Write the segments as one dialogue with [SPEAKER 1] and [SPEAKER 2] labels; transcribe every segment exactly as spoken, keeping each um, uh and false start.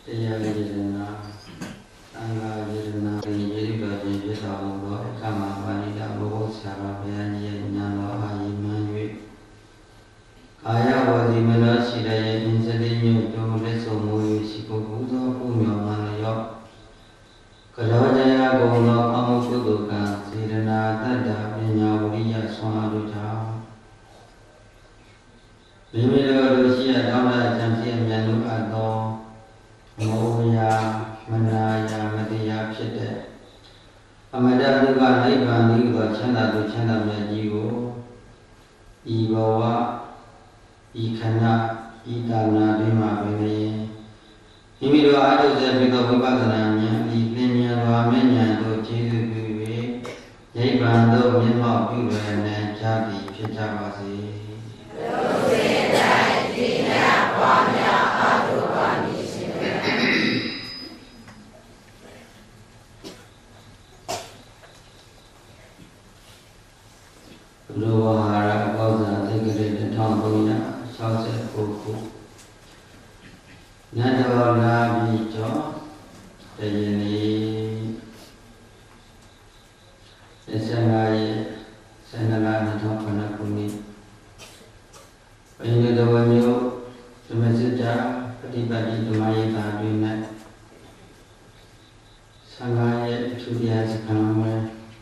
[SPEAKER 1] တရားရည်နာသံဃာရည်နာဒီရည်တော်ခြင်းဖြစ်တော်မူသောကမ္မပါဠိတော်ဘုရားဆရာတော်ဘုရားကြီးရဲ့ဉာဏ်တော်အားရည်မှန်း၍ကာယဝစီမနောရှိတဲ့ယဉ်စတိမြို့ကျုံလက်ဆုံမူ၍ရှိပုဂ္ဂိုလ်သောပုညောမနယောကရောဇယဂုံသောအမှုကုသိုလ်ကံစေတနာတတ္တပညာဝိရိယဆွမ်းအားတို့ကြောင့်မိမိတို့တို့ရှိရတောင်းတကြံစီအမြန်လို့အပ်သောမောယမနာယမတရားဖြစ်တဲ့အမတ္တဒုက္ခနိဗ္ဗာန်ဤသောချမ်းသာတို့ချမ်းသာမြတ်ကြီးကိုဤဘဝဤခဏဤတာနာတွင်မှာပင်မိမိတို့အားထုတ်စေပြီးသောဝိပဿနာဉာဏ်ဤသင်ဉာဏ်စွာမြဉာဏ်တို့ကျေးဇူးပြု၍နိဗ္ဗာန်သို့မြတ်မောက်ပြုရနိုင်ကြသည်ဖြစ်ကြပါစေ။တို့စေတိုင်းဒီနာပွားများအားထုတ်ပါမည်ရှင်။ဘုရားဟာရကောဇာသိက္ခာတစ်ထောင်သုံးရာ၆၉ခုနတ်တော်လာပြီးကျော်တရနေ့ဆန္ဒရဲ့ဆန္ဒလာနှစ်ထောင်ခုနှစ်ခုနှစ်ဘိညာတော်မျိုးသမစစ်တာပฏิပတ်တိဓမ္မရေးသာတွင်၌ဆန္ဒရဲ့အထူးတရားစခန်းဝဲ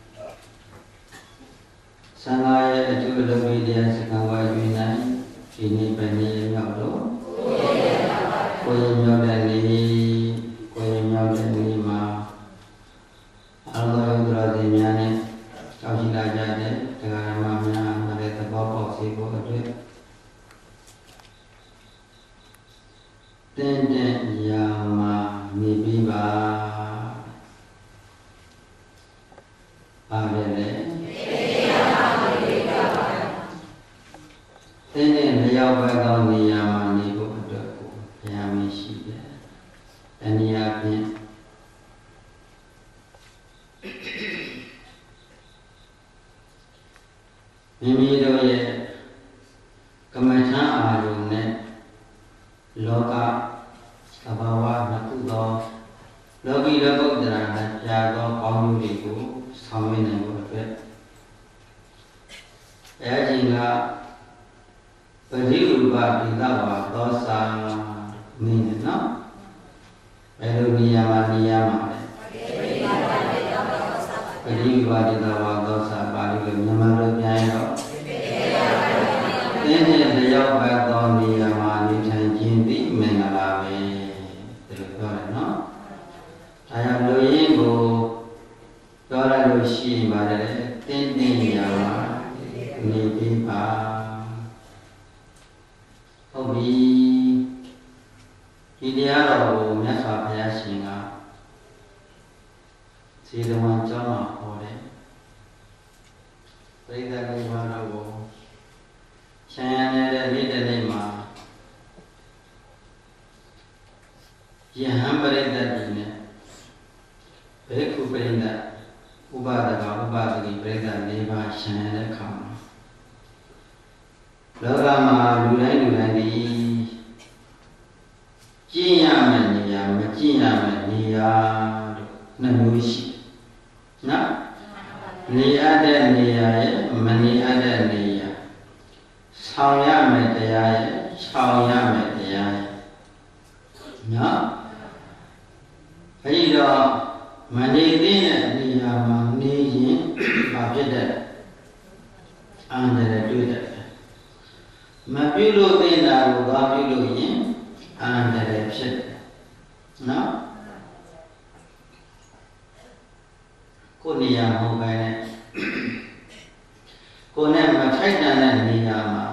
[SPEAKER 1] ဆန္ဒရဲ့အထူးအလုပ်ဝိတရားစခန်းဝဲတွင်၌ဒီနေ့ပဲနေ့ရောက်တော့ကိုယ်မြောက်တဲ့နေ့ကိုယ်မြောက်တဲ့နေ့မှာအလုံးစုံသောသူများနဲ့ကြောက်ရှိလာကြတဲ့တရားဓမ္မများမတဲ့သဘောပေါက်စေဖို့အတွက်တင်းတင်းရာမှာနေပြီးပါပါပဲလေတင်းတင်းလျောက်ပဲကောင်းနေရာမှာနေဖို့အတွက်ကိုဘုရားမရှိတယ်။တဏှာဖြင့်မိမိတို့ရဲ့ကမ္မထံအာရုံနဲ့လောကသဘာဝနှစ်ခုသောလောကီလောကုတ္တရာနဲ့ကြာသောကောင်းကျိုးတွေကိုဆောင်ရွက်နိုင်ဖို့အတွက်အဲခြင်းကပရိဥပတိတဝါသောစာမင်းနော်ဘယ်လိုနေရာမှာနေရာမှာလဲပရိဥပတိတဝါသောစာပါဠိလိုမြန်မာလိုပြန်ရောတင်းတဲ့လျောက်ဘက်သောနေရာမှာနေထိုင်ခြင်းသည်မင်္ဂလာပဲဒီလိုပြောတယ်နော်ဒါကြောင့်လူရင်းကိုပြောရလို့ရှိရင်ပါတယ်တင်းတင်းနေရာမှာနေပြီးပါဟုတ်ပြီဒီတရားတော်ကိုမြတ်စွာဘုရားရှင်ကဇေတဝန်ကျောင်းမှာဟောတယ်ပရိသတ်လူဘာတော်ကိုဆံရနေတဲ့နေ့တစ်နေ့မှာယဟန်ပရိသတ်ကြီးနဲ့ဘေကုပရိသတ်ဥပဒကဥပဒတိပရိသတ်၄ပါးဆံရတဲ့အခါမှာလောကမှာလူတိုင်းလူတိုင်းဒီကျင့်ရမယ့်နေရာမကျင့်ရမယ့်နေရာလို့နှမျိုးရှိနော်နေရတဲ့နေရာရဲ့မနေရတဲ့နေရာဆောင်ရမယ့်တရားရဲ့ဆောင်ရမယ့်တရားရဲ့နော်အဲဒီတော့မနေသေးတဲ့နေရာမှာနေရင်ဘာဖြစ်တဲ့အန္တရာယ်တွေ့တယ်မပြုလို့သိတာကိုသာပြုလို့ရင်အန္တရာယ်ဖြစ်တယ်နော်ကိုယ်နေရာမဟုတ်ပဲနဲ့ကိုယ်နဲ့မထိုက်တန်တဲ့နေရာမှာ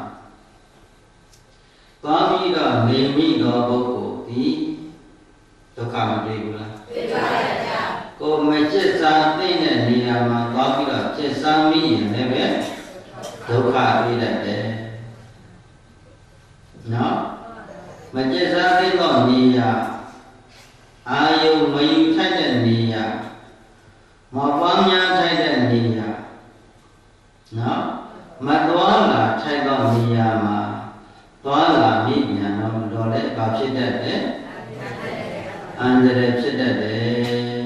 [SPEAKER 1] သွားပြီးတော့နေမိသောပုဂ္ဂိုလ်ဒီဒုက္ခမတွေ့ဘူးလားတွေ့ပါရဲ့ဗျာကိုယ်မကျက်စားသိတဲ့နေရာမှာသွားပြီးတော့ကျက်စားမိရင်လည်းပဲဒုက္ခတွေ့တတ်တယ်နော်မကျက်စားသိသောနေရာအာယုမယူထိုက်တဲ့နေရာမပွားများထိုက်တဲ့နေရာနော်မသွားလာထိုက်သောနေရာမှာသွားလာမိညာတော့တော်လည်းဘာဖြစ်တတ်လဲ
[SPEAKER 2] ဒ
[SPEAKER 1] န္တရာယ်ဖြစ်တတ်တယ်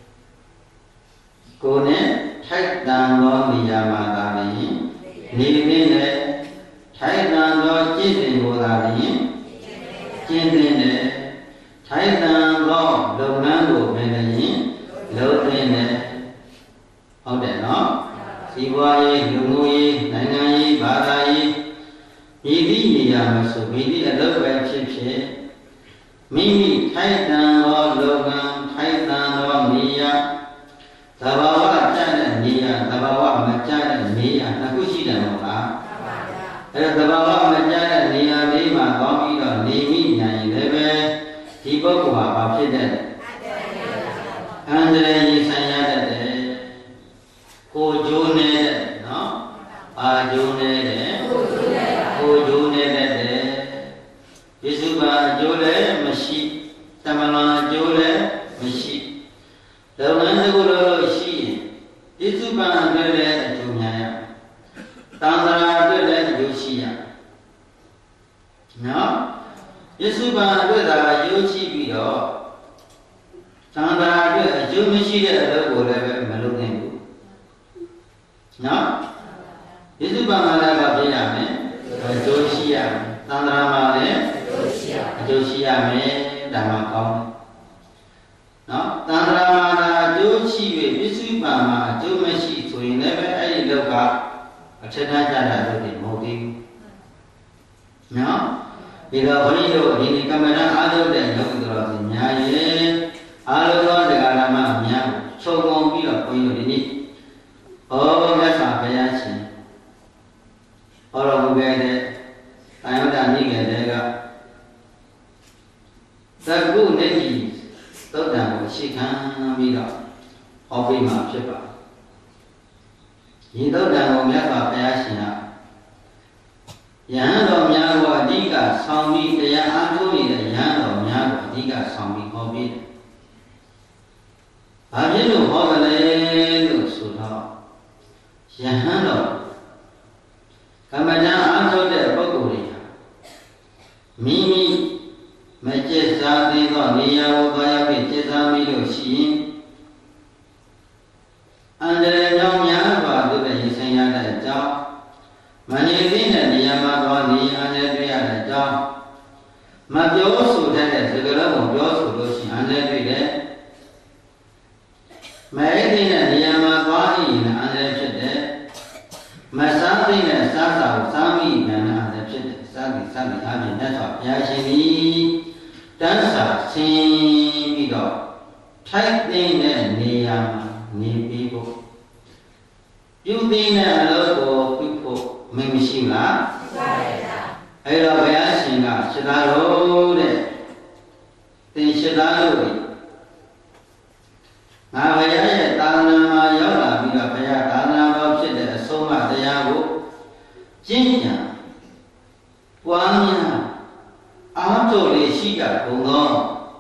[SPEAKER 1] ကိုယ်နဲ့ထိုက်တန်သောနေရာမှာသာလျှင်နေနေနဲ့ထိုက်တန်သောကျင့်စဉ်ကိုသာလျှင်ကျင့်သင်တယ်ထိုက်တန်သောလုပ်ငန်းကိုပင်လျှင်လုပ်သင်တယ်ဟုတ်တယ်နော်စီးပွားရေးလူမှုရေးနိုင်ငံရေးဘာသာရေးဤသည့်နေရာမှာဆိုမိသည့်အလုပ်ပဲဖြစ်ဖြစ်မိမိထိုက်တန်သောလုပ်ငန်းထိုက်တန်သောနေရာသဘာဝကျတဲ့နေရာသဘာဝမကျတဲ့နေရာနှစ်ခုရှိတယ်မဟုတ်လားအဲဒါသဘာဝမကျတဲ့နေရာလေးမှာကောင်းပြီးတော့နေမိညာရင်လည်းပဲဒီပုဂ္ဂိုလ်ဟာဘာဖြစ်တဲ့အန္တရာယ်ရင်ဆိုင်ရတတ်တယ်ကိုကျိုးနေတဲ့နော်အာကျိုးနေတဲ့ကိုကျိုးနေတဲ့ပိစုပါအကျိုးလည်းမရှိတမလွန်အကျိုးလည်းမရှိလုပ်ငန်းတစ်ခုလုပ်လို့ရှိရင်ပိစုပါအတွက်လည်းအကျိုးများရတန်ត្រာအတွက်လည်းအကျိုးရှိရနော်ပိစုပါအတွက်သာအကျိုးရှိပြီးတော့တန်ត្រာအတွက်အကျိုးမရှိတဲ့အလုပ်ကိုလည်းပဲမလုပ်နိုင်ဘူးနော်ပိစုပါမှာလည်းဘာဖြစ်ရမလဲအကျိုးရှိရမယ်တန်ត្រာမှာလည်းအကျိုးရှိရမယ်ဒါမှကောင်းတယ်နော်တန်ត្រာမှာအကျိုးရှိ၍ပိစုပါမှာအကျိုးမရှိဆိုရင်လည်းပဲအဲ့ဒီလောကအထက်ထကြတာတို့ဒီမဟုတ်သေးဘူးနော်ဒီတော့ဘုန်းကြီးတို့ဒီနေ့ကမ္မဋ္ဌာန်းအားထုတ်တဲ့ယောဂီတော်စီညာရဲ့အားလုံးသောတရားဓမ္မများကိုခြုံငုံပြီးတော့ဘုန်းကြီးတို့ဒီနေ့ဩမြတ်စွာဘုရားရှင်ဟောတော်မူခဲ့တဲ့အာယုဒ္ဓနိကေတဲ့ကသက္ကုနေကြီးသုတ်တံကိုရှေ့ခံပြီးတော့ဟောပေးမှာဖြစ်ပါဒီသုတ်တံကိုမြတ်စွာဘုရားရှင်ကယဟန်တော်များကိုအဓိကဆောင်ပြီးတရားအားထုတ်နေတဲ့ယဟန်တော်များကိုအဓိကဆောင်ပြီးဟောပေးတယ်။ဘာဖြစ်လို့ဟောတယ်လဲလို့ဆိုတော့ယဟန်တော်ကမ္မဋ္ဌာန်းအားထုတ်တဲ့ပုဂ္ဂိုလ်တွေဟာမိမိမကျက်စားသေးသောနေရာကိုသွားရောက်ပြီးကျက်စားမိလို့ရှိရင်အန္တရာယ်ကြောင့်များစွာတို့ရဲ့ရင်ဆိုင်ရတဲ့အကြောင်းမနေသိတဲ့နေရာမှာသွားနေအန္တရာယ်တွေ့ရတဲ့အကြောင်းမပြောဆိုတဲ့စကားလုံးကိုပြောဆိုလို့ရှိရင်အန္တရာယ်တွေ့တယ်မအိသိတဲ့နေရာမှာသွားရင်အန္တရာယ်ဖြစ်တယ်မစားသိတဲ့စားစာကိုစားမိဉာဏ်အန္တရာယ်ဖြစ်တယ်စားပြီးစားပြီးအားဖြင့်မြတ်စွာဘုရားရှင်သည်တန်းစာဆင်းပြီးတော့ထိုက်သိတဲ့နေရာမှာနေပြီးဖို့ပြုသိတဲ့အလုပ်ကိုပြုဖို့မင်းမရှိလားရှိပါတယ်ဗျာအဲ့တော့ဘုရားရှင်ကရှင်းသားလို့တဲ့သင်ရှင်းသားလို့ငါဘုရားရဲ့သာသနာမှာရောက်လာပြီးတော့ဘုရားသာသနာတော်ဖြစ်တဲ့အဆုံးအမတရားကိုကျင့်ကြံပွားများအားထုတ်လေရှိကြကုန်သော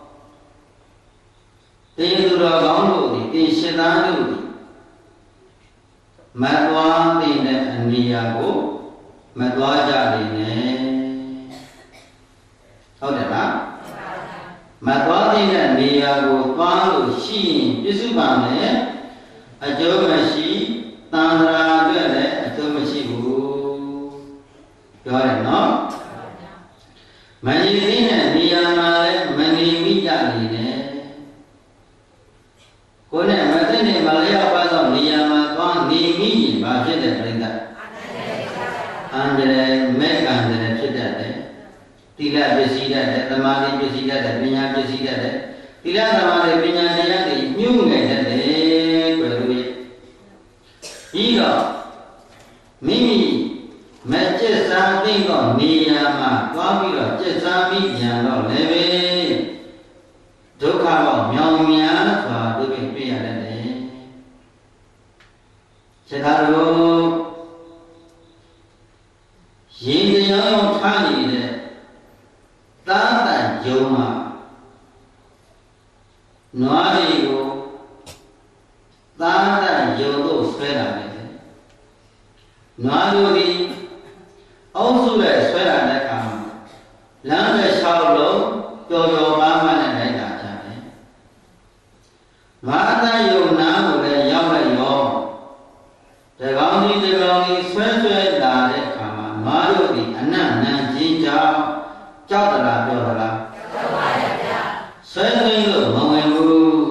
[SPEAKER 1] တေသူတော်ကောင်းတို့သည်တင်ရှင်သားတို့သည်မသွားတဲ့အနေရာကိုမသွားကြလေနဲ့ဟုတ်တယ်လားမသွားတဲ့နေရာကိုသွားလို့ရှိရင်ပြစ္စုပန်နဲ့အကျိုးမရှိတန်ត្រာအတွက်လည်းအကျိုးမရှိဘူးပြောတယ်နော်မနေသိတဲ့နေရာမှာလည်းမနေမိကြလေနဲ့ကိုယ်နဲ့မသိတဲ့မလျောက်ပါသောနေရာမှာသွားနေမိရင်ဘာဖြစ်တဲ့ပြိဿအန္တရာယ်မဲ့ကံတယ်ဖြစ်တတ်တယ်သီလပစ္စည်းတတ်တယ်သမာဓိပစ္စည်းတတ်တယ်ပညာပစ္စည်းတတ်တယ်သီလသမာဓိပညာတရားတွေညှို့ငယ်တတ်တယ်တွေ့လို့ရပြီးတော့မိမိမကျက်စားသိသောနေရာမှာသွားပြီးတော့ကျက်စားမိပြန်တော့လည်းပဲဒုက္ခတော့မြောင်များစွာတို့ပြင်တွေ့ရတတ်တယ်ခြေသားတို့ရင်တရားထားနေတဲ့သာတန်ယုံမှာနွားတွေကိုသာတန်ယုံတို့ဆွဲလာတယ်နွားတို့ဒီအုပ်စုနဲ့ဆွဲလာတဲ့အခါမှာလမ်းပဲလျှောက်လို့ပျော်ပျော်ပါးပါးနဲ့လိုက်လာကြတယ်ဆွဲသွင်းလို့မဝင်ဘူး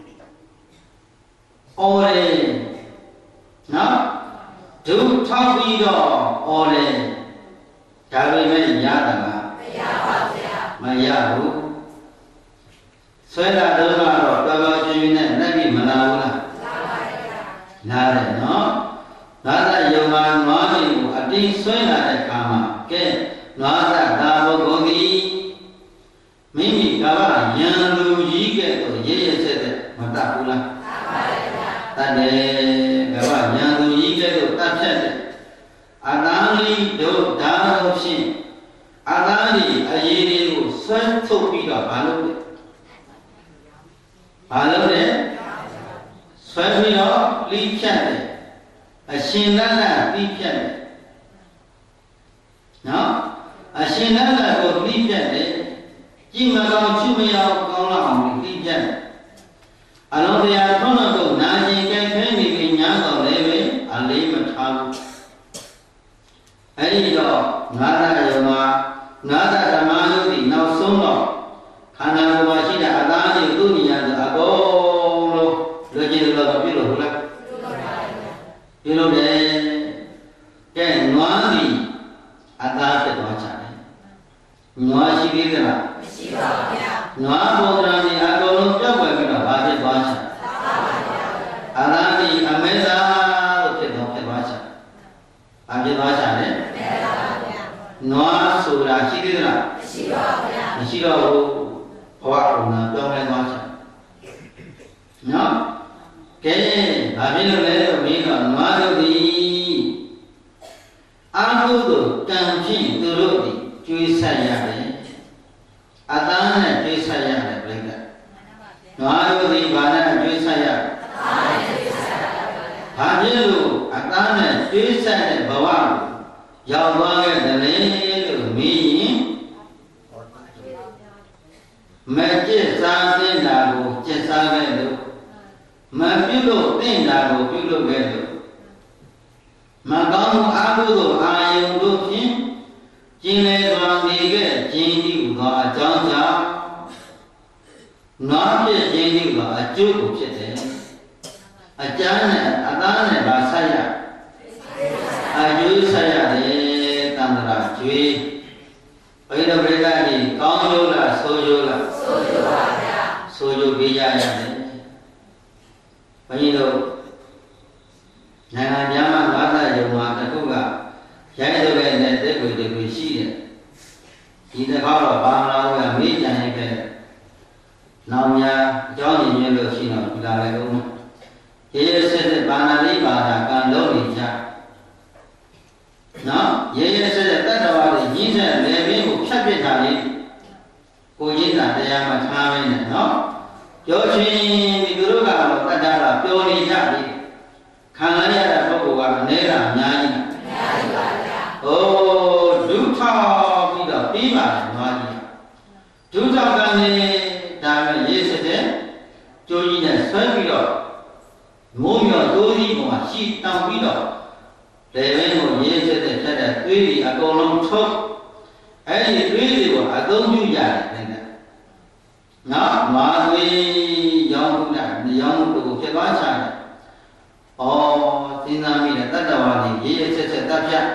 [SPEAKER 1] အော်တယ်နော်ဒုထောက်ပြီးတော့အော်တယ်ဒါပေမဲ့ရတာကမရပါဗျာမရဘူးဆွဲတာတော့တော့တော်တော်ကျွင်းနဲ့လက်ပြီးမလာဘူးလားလာပါဗျာလာတယ်နော်နာသယုံမှာနွားတွေကိုအတင်းဆွဲလာတဲ့အခါမှာကဲနွားသဒါဘုဂုံသည်မိမိကဘာယံလူကြီးကဲ့သို့ရရဆက်တဲ့မတတ်ဘူးလားတတ်ပါဗျာတတ်တယ်ကဘာယံလူကြီးကဲ့သို့တတ်ဖြတ်တဲ့အတန်းလေးတို့ဓာတ်တော်ဖြင့်အတန်းလေးအရေးလေးကိုဆွဲထုတ်ပြီးတော့ဘာလုပ်လဲဘာလုပ်လဲဆွဲပြီးတော့လိဖြတ်တယ်အရှင်လတ်လတ်လိဖြတ်တယ်နော်အရှင်လတ်လတ်ကိုလိဖြတ်တယ်ကြည်မကောင်းချူမရအောင်ကောင်းလောက်အောင်လိဖြတ်တယ်အလုံးတရားထုံးတော်ကိုနာကျင်ကြိုက်ခဲနေပြီးညာတော်လည်းပဲအလေးမထားဘူးအဲ့ဒီတော့ငါးရယုံမှာငါးရဓမ္မယုတ်ဒီနောက်ဆုံးတော့ခန္ဓာကိုယ်မှာရှိတဲ့အသားတွေသူ့နေရာဆိုအကုန်လုံးလွတ်ကျင်လို့တော့ပြုလို့ဟုတ်လားပြုလို့တယ်ကဲနွားဒီအသားဖြစ်သွားကြတယ်နွားရှိသေးသလားမရှိပါဘူးဗျာနွားပုံစံဒီအကုန်လုံးပြောက်ွယ်ပြီးတော့ဘာဖြစ်သွားကြလဲအသားဒီအမေသာလို့ဖြစ်တော့ဖြစ်သွားကြဘာဖြစ်သွားကြလဲနွားဆိုတာရှိသေးသလားမရှိပါဘူးဗျာမရှိတော့ဘူးဘဝပုံစံပြောင်းလဲသွားကြနော်ကဲဘာဖြစ်လို့လဲဆိုပြီးတော့နွားတို့ဒီအာဟုတို့ကံဖြင့်သူတို့ဒီကျွေးဆက်ရတယ်အသားနဲ့ကျွေးဆက်ရတယ်ပြိဿနွားတို့ဒီဘာနဲ့ကျွေးဆက်ရဘာဖြစ်လို့အသားနဲ့ကျွေးဆက်တဲ့ဘဝကိုရောက်သွားခဲ့တယ်လို့မင်းရင်မကျစ်စားတဲ့တာကိုကျစ်စားခဲ့လို့မပြုလို့တဲ့တာကိုပြုလို့ခဲ့လို့မကောင်းမှုအကုသိုလ်အာယုန်တို့ဖြင့်ကျင်လေစွာနေခဲ့ခြင်းဤဟူသောအကြောင်းကြောင့်နွားဖြစ်ခြင်းဤဟူသောအကျိုးကိုဖြစ်တယ်အကျမ်းနဲ့အသားနဲ့ပါဆက်ရအကျိုးဆက်ရတယ်တန္တရာကျွေးဘိဓိပရိသတ်ကြီးကောင်းကျိုးလားဆိုးကျိုးလားဆိုးကျိုးပါဗျာဆိုးကျိုးပေးကြရတယ်ဘုန်းကြီးတို့နိုင်ငံခြားမှာဘာသာယုံမှာတစ်ခုကရိုက်ထုတ်ခဲ့တဲ့တက်ွေတက်ွေရှိတယ်ဒီတစ်ခါတော့ဘာလာဝကမေးကြံနေခဲ့နောင်များအကြောင်းရင်းရလို့ရှိတော့ဒီလာလည်းဦးရေရဆက်တဲ့ဘာနာလေးဘာသာကံလုံးနေကြနော်ရေရဆက်တဲ့တတ္တဝါတွေရင်းဆက်လေပင်ကိုဖြတ်ပစ်တာလေးကိုကြီးတာတရားမှထားမင်းနဲ့နော်ပြောချင်းဒီသူတို့ကတော့တတ္တကပြောနေကြပြီခံရရတဲ့ပုဂ္ဂိုလ်ကအနေကအများကြီးအများကြီးပါဗျာဟိုဒုထောက်ပြီးတော့ပြီးပါတယ်နွားကြီးဒုထောက်ကနေဒါပဲရေးစစ်တဲ့ကျိုးကြီးနဲ့ဆွဲပြီးတော့မိုးမြော်တိုးစီးပေါ်မှာရှိတောင်းပြီးတော့လေဘင်းကိုရေးစစ်တဲ့ဖြတ်တဲ့သွေးတွေအကုန်လုံးထုတ်အဲ့ဒီသွေးတွေကိုအသုံးပြုရတယ်တဲ့နော်မာသွေးရောင်းမှုတာရောင်းမှုကိုဖြစ်သွားချတယ်ဩစဉ်းစားမိတဲ့တတ္တဝါတွေရေးရချက်ချက်တပ်ဖြတ်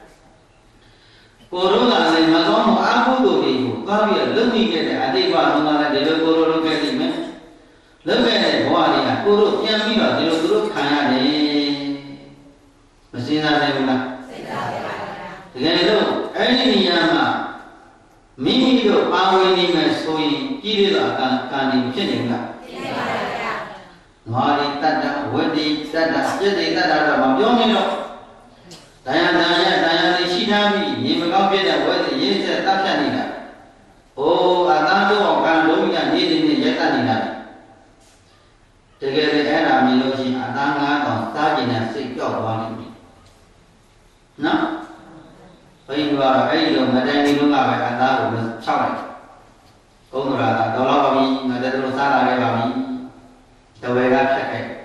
[SPEAKER 1] ကိုရောကလည်းမကောင်းမှုအကုသိုလ်တွေကိုသွားပြီးလုံမိခဲ့တဲ့အတိတ်ဘဝလုံးကလည်းဒီလိုကိုရောလုပ်ခဲ့လိမ့်မယ်လုပ်ခဲ့တဲ့ဘဝတွေကကိုရောပြန်ပြီးတော့ဒီလိုသူတို့ခံရတယ်မစဉ်းစားနိုင်ဘူးလားစဉ်းစားပါပါတကယ်လို့အဲ့ဒီနေရာမှာမိမိတို့ပါဝင်နေမယ်ဆိုရင်ပြည်ရတာကံကံနေဖြစ်နေလားဖြစ်ပါပါဗျာငါရီတတ္တဝတ္တိတတ္တစိတ္တိတတ္တတော့မပြောနေတော့တရားနာရတရားလေးရှိထားပြီးညီမကောင်းဖြစ်တဲ့ဝတ္တိရေးချက်တတ်ဖြတ်နေတာ။အိုးအသားတို့အောင်ကံလုံးကြီးကနေနေနေရက်တတ်နေတာ။တကယ်လည်းအဲ့ဒါမြင်လို့ရှိရင်အသားငါးတောင်စားကျင်တဲ့စိတ်ကြောက်သွားလိမ့်မယ်။နော်။ဘယ်လိုကတော့အဲ့ဒီလိုမတိုင်ဒီလိုကပဲအသားကိုဖြောက်လိုက်။ကုန်းတော်ကတော့တော့ပါပြီငါတည်းတို့စားလာခဲ့ပါပြီ။တဝဲကဖြတ်ခဲ့။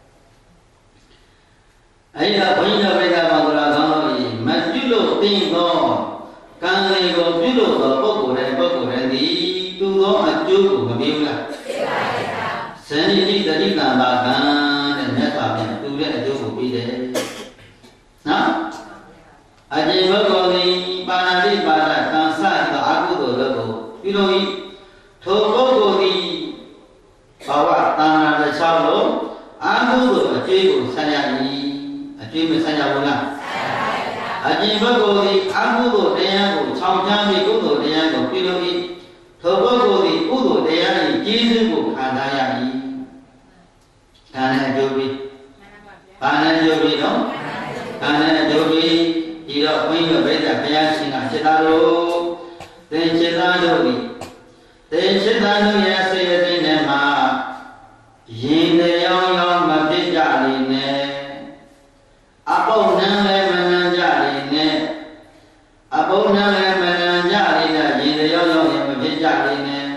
[SPEAKER 1] အဲ့ဒါဘုန်းကြီးတို့ပြတာပါဆိုတာကောင်းလို့မပြုလို့တင်းသောကံလေးကိုပြုလို့သောပုဂ္ဂိုလ်တဲ့ပုဂ္ဂိုလ်တဲ့သည်သူသောအကျိုးကျိုးကိုမပြီးဘူးလားဇန်နိတိတတိကံပါကံတဲ့မြတ်စွာဘုရားတူတဲ့အကျိုးကိုပြီးတယ်နော်အကျင့်ဘုဂောတိပါဏာတိပါဒကံစသောအကုသိုလ်တို့ကိုပြုလို့ဤထိုပုဂ္ဂိုလ်သည်ဘာဝတာနာတစ်ချောင်းလုံးအကုသိုလ်အကျိုးကိုဆက်ရ၏အကျိုးမဆက်ရဘူးလားအကျင့်ပုဂ္ဂိုလ်သည်အကုသိုလ်တရားကိုခြောက်ချမ်းပြီးကုသိုလ်တရားကိုပြုလို့ဤထိုပုဂ္ဂိုလ်သည်ကုသိုလ်တရား၏ကျေးဇူးကိုခံစားရ၏ဒါနဲ့အကျိုးပြီးဘာနဲ့အကျိုးပြီးတော့ဒါနဲ့အကျိုးပြီးဒီတော့ဘုန်းကြီးတို့ဗိဒ္ဓဘုရားရှင်ကစေတတော်သင်စေတတို့သည်သင်စေတတို့ရဲ့စေတသိက်နဲ့မှာရင်တရားရောမဖြစ်ကြလေနဲ့အပုပ်နံလည်းမနံကြလေနဲ့အပုပ်နံလည်းမနံကြလေနဲ့ရင်တရားရောမဖြစ်ကြလေနဲ့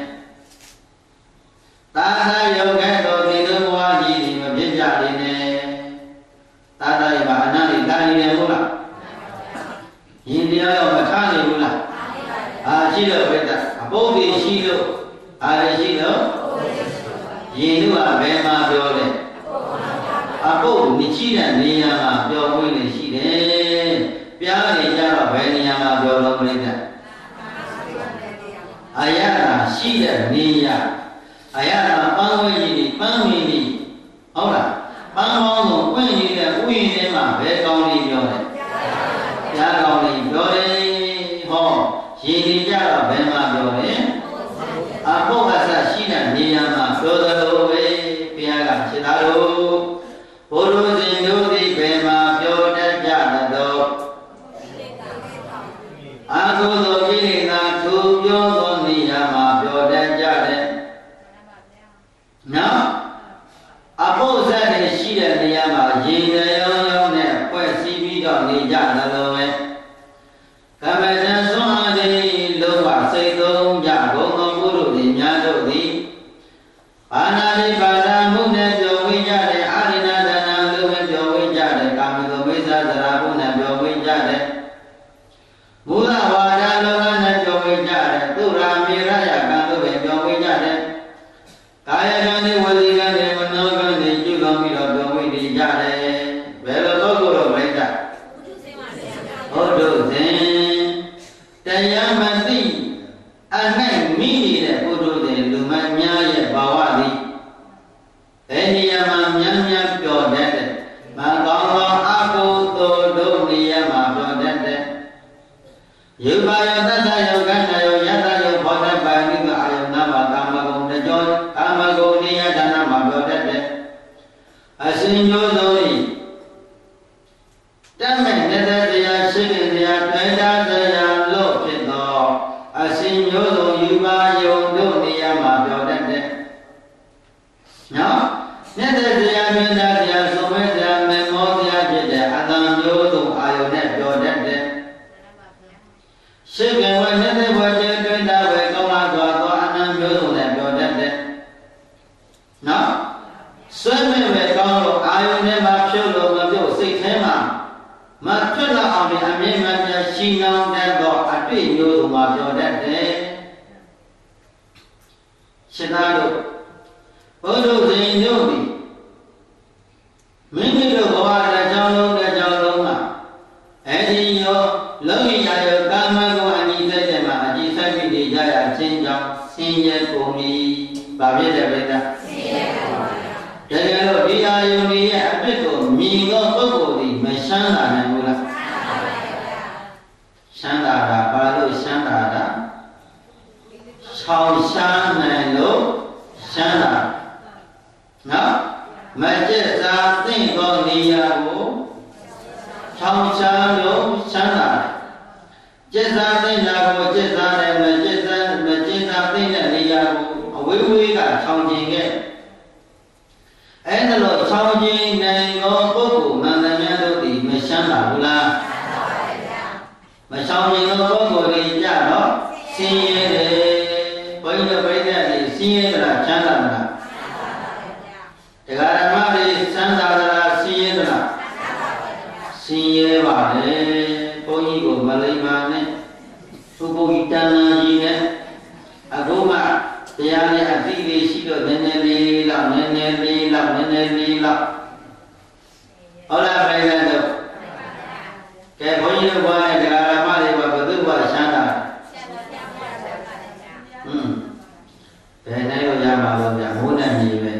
[SPEAKER 1] သာသယုတ်ကဲ့သို့ဒီလိုဘဝကြီးဒီမဖြစ်ကြလေနဲ့သာသယမှာအနန္တိတာနေတယ်ဟုတ်လားရင်တရားရောမထားနေဘူးလားအာရှိလို့ပြတ်အပုပ်တွေရှိလို့အာရရှိလို့ရင်တို့ကဘယ်မှာပြောလဲအပုပ်မြချိတဲ့နေရာမှာပြောခွင့်လည်းရှိတယ်ပြားနေကြတော့ဘယ်နေရာမှာပြောလို့ပြတ်အာရတာရှိတဲ့နေရာအာရတာပန်းဝဲကြီးဒီပန်းမင်းကြီးဟုတ်လားပန်းပေါင်းကိုပွင့်နေတဲ့ဥယျာဉ်ထဲမှာဘယ်ကောင်းလေးပြောလဲပြားကောင်းလေးပြောတယ်ဟောရင်နေကြတော့ဘယ်မှာပြောလဲအပုပ်အဆရှိတဲ့နေရာမှာပြောသလိုပဲဘုရားကစေတတော်ဘုရုဇင်တို့သည်ဘယ်မှာပြောတတ်ကြသောအာဟုသောကိလေသာသူပြောသောနေရာမှာပြောတတ်ကြတယ်နော်အပုပ်ဇတ်တွေရှိတဲ့နေရာမှာရင်တရားရောနဲ့ဖွဲ့စည်းပြီးတော့နေကြသလိုပဲကမ္မဋ္ဌာန်းဆွမ်းအားတွေလုံးဝစိတ်သုံးကြဘုံသောပုရုษသည်များတို့သည်ဘာနာတိပါဒမှုနဲ့ပြောဝေးကြတဲ့အာရိဏဒနာလို့ပဲပြောဝေးကြတဲ့ကာမဂုဏ်ဝိသဇရာမှုနဲ့ပြောဝေးကြတဲ့မူလဝါဒလောကနဲ့ပြောဝေးကြတဲ့သူရာမေရယကံတို့ပဲပြောဝေးကြတဲ့ကာယကံနဲ့ဝစီကံနဲ့မနောကံနဲ့ကျွလွန်ပြီးတော့ပြောဝေးနေကြတယ်ဘယ်လိုပုဂ္ဂိုလ်တော့ပြိတ္တဟုတ်တို့စဉ်တရားမသိအနိုင်မိနေတဲ့ပုဂ္ဂိုလ်တွေလူမများရဲ့ဘာဝသည်ဘယ်နေရာမှာများများပြောတတ်တယ်မကောင်းသောအကုသိုလ်တို့နေရာမှာပြောတတ်တယ်ယုပါယတတ္တယောကန္တယောယတယောဘောဓပါဏိကအာယုနာမကာမဂုဏ်တကြောကာမဂုဏ်နေရာဌာနမှာပြောတတ်တယ်အစဉ်မျိုးစုံဤတမ်းမဲ့နေတဲ့တရားရှိတဲ့တရားတိုင်းတာတရားလို့ဖြစ်သောအစဉ်မျိုးစုံယူပါယုံတို့နေရာမှာပြောတတ်တယ်နော်နေတဲ့တရားတိုင်းတာတရားဆိုမဲ့တရားမေမောတရားဖြစ်တဲ့အတန်မျိုးစုံအာယုံနဲ့ပြောတတ်တယ်ရှိကံဝဲနေတဲ့ဘဝတည်းတိုင်းတာပဲကောင်းလာသောအနန္တမျိုးစုံနဲ့ပြောတတ်တယ်နော်ဆွေးမဲ့ပဲကောင်းလို့အာယုန်ထဲမှာဖြုတ်လို့မပြုတ်စိတ်ထဲမှာမဖြစ်လာအောင်ဒီအမြင်မှန်များရှင်းနှောင်းတတ်သောအတွေ့မျိုးစုံမှာပြောတတ်တယ်ရှင်သာတို့ဘုဒ္ဓဇင်တို့သည်မိမိတို့ဘဝတစ်ကြောင်းလုံးတစ်ကြောင်းလုံးမှာအဲဒီရောလုံးရရရောကာမဂုဏ်အညီသက်တဲ့မှာအကြည့်ဆိုင်ပြီးနေကြရခြင်းကြောင့်ဆင်းရဲကုန်ပြီ။ဘာဖြစ်တယ်လဲ။ဆင်းရဲကုန်ပါဗျာ။ဒါကြလို့ဒီအာယုန်ကြီးရဲ့အဖြစ်ကိုမြင်သောပုဂ္ဂိုလ်ဒီမရှမ်းတာနိုင်ဘူးလား။ရှမ်းပါပါဗျာ။ရှမ်းတာကဘာလို့ရှမ်းတာတာ။ချောင်းရှမ်းနိုင်လို့ရှမ်းတာ။နော်မကျက်စာသိမ့်သောနေရာကိုချောင်းရှမ်းလို့ရှမ်းတာ။ကျက်စာသိမ့်တာကိုကျက်စာနဲ့မကျက်စာမကျက်စာသိမ့်တဲ့နေရာကိုအဝေးဝေးကချောင်းကျင်ခဲ့အဲ့ဒါလို့ချောင်းကျင်နိုင်သောပုဂ္ဂိုလ်မှန်တယ်များတို့ဒီမရှမ်းပါဘူးလားမချောင်းကျင်သောပုဂ္ဂိုလ်တွေကြတော့ဆင်းရဲတယ်ဘုန်းကြီးတို့ပြိဿတွေဆင်းရဲတာချမ်းသာတာတရားဓမ္မတွေချမ်းသာတာဆင်းရဲတာဆင်းရဲပါလေဘုန်းကြီးကိုမလိမ္မာနဲ့သူဘုန်းကြီးတန်လာကြီးနဲ့အခုမှတရားနဲ့အတိလေးရှိတော့နည်းနည်းလေးလောက်နည်းနည်းလေးလောက်နည်းနည်းလေးလောက်ဟုတ်လားပြိဿတို့ကဲဘုန်းကြီးတို့ဘာလဲတရားဓမ္မတွေဘာဘုသူ့ဘာရှမ်းတာဟွန်းဘယ်နဲ့လို့ရမှာလို့ဗျာမိုးနဲ့မြေပဲ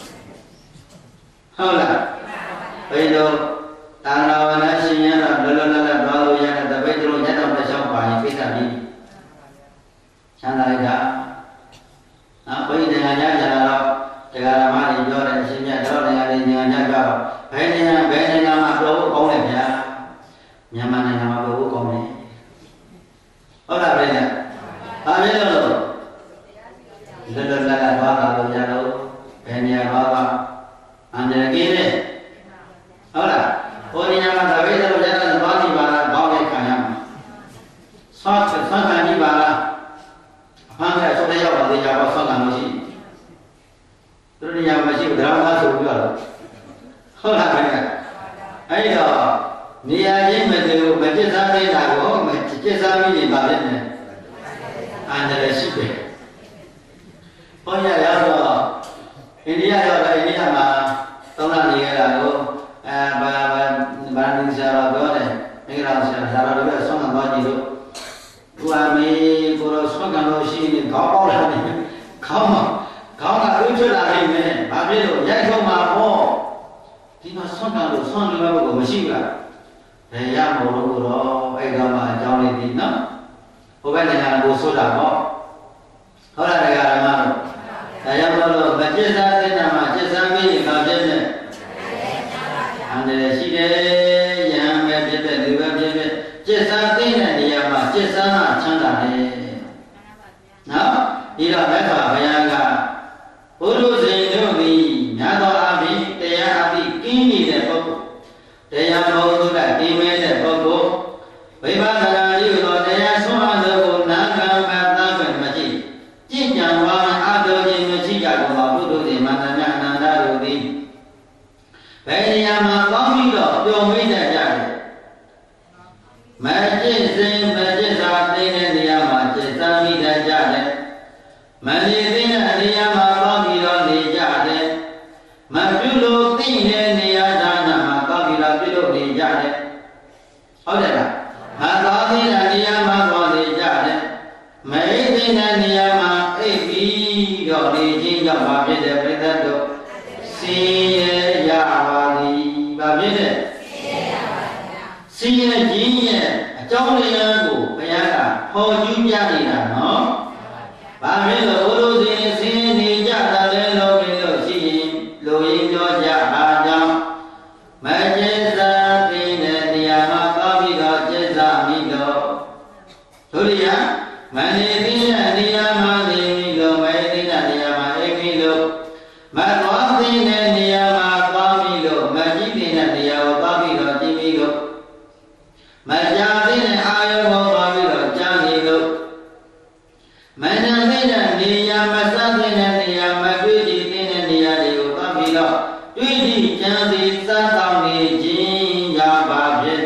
[SPEAKER 1] ဟုတ်လားဘယ်လိုတာနာဝနာရှင်ရတော့လောလောလတ်လတ်သွားလို့ရတဲ့တပိတ်တို့ညတ်တော်တစ်ချောင်းပါရင်ပြိဿပြီးချမ်းသာလိုက်တာနော်ဘုန်းကြီးတရားကြားကြတာတော့တရားဓမ္မတွေပြောတဲ့အရှင်မြတ်တော်တရားတွေဉာဏ်ညတ်ကြတော့ဘယ်နေရာဘယ်နိုင်ငံမှာပြောဖို့ကောင်းတယ်ဗျာမြန်မာနိုင်ငံမှာပြောဖို့ကောင်းတယ်ဟုတ်လားပြိဿဘာဖြစ်လို့လဲလောလောလတ်လတ်သွားတာလို့ရတော့ဘယ်နေရာသွားတာအန္တရာယ်ကင်းတယ်ဟုတ်လားဘုရားမှာတပည့်တော်ရတဲ့သွားကြည့်ပါလားဘောင်းနဲ့ခံရမှာဆောက်ဆောက်ခံကြည့်ပါလားအဖမ်းကဆိုတဲ့ရောက်ပါသေးကြတော့ဆောက်ခံလို့ရှိသူတို့ညမရှိဘူးဒရာမာဆိုပြီးတော့ဟုတ်လားခင်ဗျအဲ့တော့နေရာချင်းမတူမကျစ်စားသေးတာကိုမကျစ်စားပြီးရင်ပါဖြစ်နေအန္တရာယ်ရှိတယ်ဘုရားရောက်တော့အိန္ဒိယရောက်တော့အိန္ဒိယမှာသုံးလနေရတာကိုအဲဘာဘာဘာနည်းစားတော့ပြောတယ်မိဂရာဆရာဆရာတို့ကဆွမ်းသွားကြည့်လို့သူအမေကိုတော့ဆွမ်းကလို့ရှိရင်ခေါင်းပေါက်လာတယ်ခေါင်းမှာခေါင်းကအွေးထွက်လာနေမယ်ဘာဖြစ်လို့ရိုက်ထုတ်မှာပေါ့ဒီမှာဆွမ်းကလို့ဆွမ်းလို့ဘယ်ကိုမရှိဘူးလားဘယ်ရမို့လို့တော့အဲ့ကမှအကြောင်းလေးဒီနော်ဘုရားနိုင်ငံကိုဆိုတာပေါ့ဟုတ်လားတရားဓမ္မတို့ဒါကြောင့်မို့လို့မကျစ်စားတဲ့နာမှာကျစ်စားပြီးရင်ဘာဖြစ်လဲအန္တရာယ်ရှိတယ်ယံပဲဖြစ်တဲ့လူပဲဖြစ်တဲ့ကျစ်စားတဲ့နေရာမှာကျစ်စားမှချမ်းသာတယ်နော်ဒီတော့မြတ်စွာဘုရားကဘုရုဇဉ်တို့သည်များသောအားဖြင့်တရားအသိကင်းနေတဲ့ပုဂ္ဂိုလ်တရားဘုံသူကကင်းမဲ့တဲ့ပုဂ္ဂိုလ်ဝိပဿနာပြုသောတရားဆွမ်းအားကိုနာခံပတ်သားခွင့်မရှိကြည်ကြံဝါအတောခြင်းမရှိကြကုန်သောဘုရုဇဉ်မန္တမြအနန္တတို့သည်ဘယ်နေရာမှာပေါင်းပြီးတော့ပျော်မွေ့တတ်ကြတယ်မကျင့်စဉ်မကျင့်စာသိတဲ့နေရာမှာကျင့်စာမိတတ်ကြတယ်မနေသိတဲ့နေရာမှာပေါင်းပြီးတော့နေကြတယ်မပြုလို့သိတဲ့နေရာဌာနမှာပေါင်းပြီးတော့ပြုလို့နေကြတယ်ဟုတ်တယ်လားမသွားသိတဲ့နေရာမှာသွားနေကြတယ်မအိပ်သိတဲ့နေရာမှာအိပ်ပြီးတော့နေခြင်းကြောင့်ဘာဖြစ်တယ်ပြိဿတို့စင်ရဲ့ရပါသည်ဘာဖြစ်လဲစင်ရဲ့ခြင်းရဲ့အကြောင်းတရားကိုဘုရားကဟောကျူးပြနေတာနော်ဘာဖြစ်လို့ဘုလိုစင်စင်နေကြတာလဲလို့ပြောလို့ရှိရင်လူရင်းပြောကြပါကြောင်းမကျေစာသိတဲ့နေရာမှာသွားပြီးတော့ကျေစာမိတော့တို့ရမနေသိတဲ့နေရာမှာနေပြီးတော့မသိတဲ့နေရာမှာအိပ်ပြီးလို့မသွားသိတဲ့နေရာမှာသွားပြီးလို့မကြည့်တဲ့နေရာကိုသွားပြီးတော့ကြည့်ပြီးလို့မကြားသိတဲ့အာယုံကိုသွားပြီးတော့ကြားနေလို့မနာသိတဲ့နေရာမစတဲ့နေရာမတွေ့ကြည့်တဲ့နေရာတွေကိုသွားပြီးတော့တွေ့ကြည့်ကြံသိစသောနေခြင်းရပါဖြစ်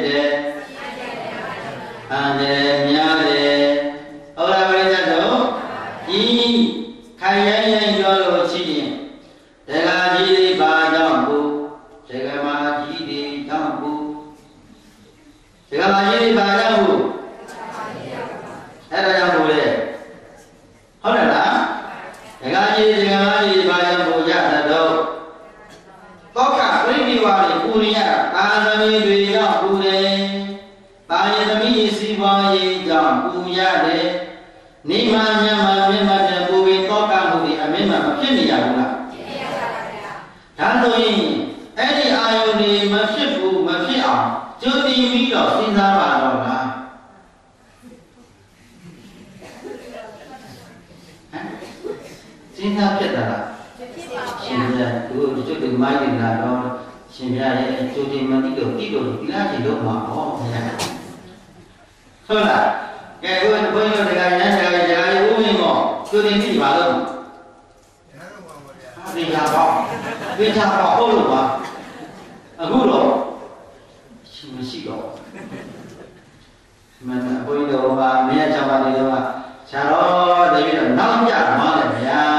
[SPEAKER 1] တဲ့အန္တရာယ်များတယ်ဟုတ်လားပြိဿတို့ဒီခိုင်ရိုင်းရိုင်းပြောလို့ရှိရင်တရားကြီးတွေပါကြောင့်ဘူးတရားမကြီးတွေကြောင့်ဘူးတရားမကြီးတွေပါကြောင့်ဘူးအဲ့ဒါကြောင့်ဘူးလေဟုတ်တယ်လားတရားကြီးတရားမကြီးပါကြောင့်ဘူးရတဲ့တော့တောကပြိဋိဝါတွေပူရတာသာသမီတွေကြောင့်ပူတယ်တာယသမီးစီပွားရေးကြောင့်ပူရတယ်နိမညမမြတ်မပြပူပြီးတောကမှုတွေအမြင့်မဖြစ်နေရဘူးလားဒါဆိုရင်အဲ့ဒီအာယုန်တွေမဖြစ်ဘူးမဖြစ်အောင်ကြိုတင်ပြီးတော့စဉ်းစားပါတော့လားဟမ်စဉ်းစားဖြစ်တာလားရှင်ပြသူတို့ကျုပ်တို့မိုင်းနေတာတော့ရှင်ပြရဲ့ကြိုတင်မသိလို့တိလို့ဒီလားချင်တော့မှာဟောဟုတ်လားကဲဘုရားဘုန်းကြီးတို့တရားရမ်းတရားရတရားရဥမင်းကောကြိုတင်သိပါလို့သိကြပါသိကြပါဟုတ်လို့ပါအခုတော့ရှိမရှိတော့မင်းဘုန်းကြီးတို့ကမင်းရချပါနေတော့ဆရာတော်တပည့်တော့နောက်ကြမှာလေဗျာ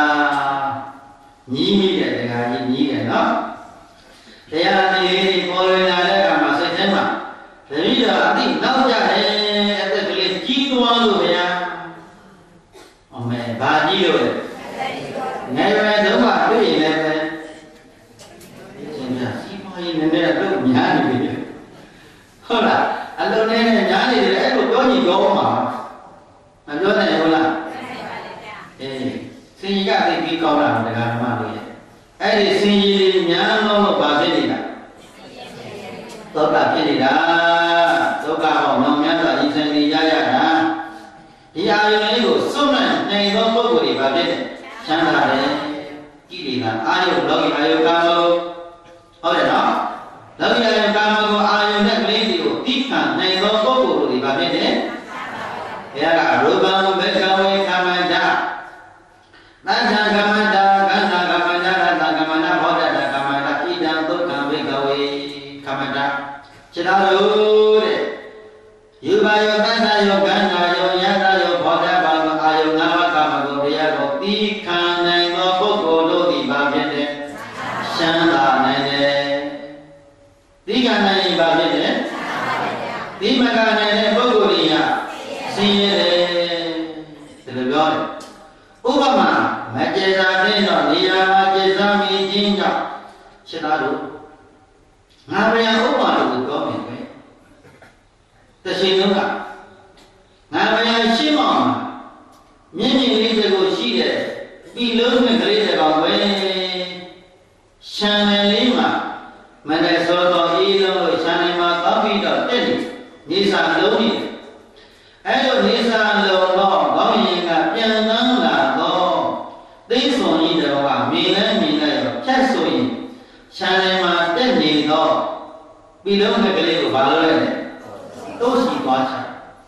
[SPEAKER 1] ညီးမိတဲ့တရားကြီးညီးတယ်နော်တရားဒီလေးပေါ်လွင်လာတဲ့အခါမှာစိတ်ထဲမှာတတိယအတိနောက်ကြတယ်အသက်ကလေးကြီးသွားလို့ဗျာအမေဘာကြီးလို့လဲငယ်ရွယ်တုန်းကတွေ့ရင်လည်းပဲရှင်ပြစီးပွားရေးနည်းနည်းတော့များနေပြီဟုတ်လားအလုံးနဲ့ညားနေတယ်အဲ့လိုပြောကြည့်ပြောမှာမပြောနိုင်ဘူးလားအေးစင်ကြီးကသိပြီးကောင်းတာတရားဓမ္မတွေရဲ့အဲ့ဒီစင်ကြီးညာလုံးလို့ပါဖြစ်နေတာဒုက္ခဖြစ်နေတာဒုက္ခဟောနောင်များစွာဤစင်ကြီးရရတာဒီအာယုန်လေးကိုစွန့်နိုင်နိုင်သောပုဂ္ဂိုလ်တွေပါဖြစ်တယ်ချမ်းသာတယ်ကိလေသာအာယုန်လောကီအာယုန်ကာမဟုတ်တယ်နော်လောကီအာယုန်ကာမကိုအာယုန်နဲ့ကလေးတွေကိုသိခံနိုင်သောပုဂ္ဂိုလ်တွေပါဖြစ်တယ်ဘုရားကရူပံဘေကဝေကမ္မန္တသံဃာကမ္မန္တကန္တာကမ္မန္တရတကမ္မန္တဘောဓတကမ္မန္တဣဒံသုက္ခံဘေကဝေကမ္မန္တခြေတော်လို့တဲ့ယူပါယောတန္တယောကန္တာယောယတယောဘောဓဘာဝအာယုငါးပါးကာမဂုဏ်တရားကိုသိခံနိုင်သောပုဂ္ဂိုလ်တို့သည်ပါဖြစ်တယ်ရှမ်းသာနိုင်တယ်သိခံနိုင်ရင်ပါဖြစ်တယ်သိမခံနိုင်တဲ့ပုဂ္ဂိုလ်တွေကဆင်းရဲတယ်ဒီလိုပြောတယ်ဥပမာမကျေစာတဲ့တော့နေရာမှာကျေစာမိခြင်းကြောင့်ရှင်းသားတို့ငါဗျာဥပမာလို့ပြောမယ်ပဲတရှိလုံးကငါဗျာရှင်းမောင်မြင့်မြင့်လေးတွေကိုရှိတဲ့ပြီးလုံးနဲ့ကလေးတွေပါပဲရှမ်းနယ်လေးမှာမနေ့စောတော်အေးလုံးလို့ရှမ်းနယ်မှာတောက်ပြီးတော့တက်နေနေစာလုံးနေအဲ့လိုနေစာလုံးတော့ခေါင်းရင်ကပြန်တန်းလာတော့သိစွန်ကြီးတော်ကမြင်လဲမြင်လဲရောဖြတ်ဆိုရင်ရှမ်းနယ်မှာတက်နေတော့ပြီးလုံးနဲ့ကလေးကိုဘာလုပ်လဲတိုးစီသွားချ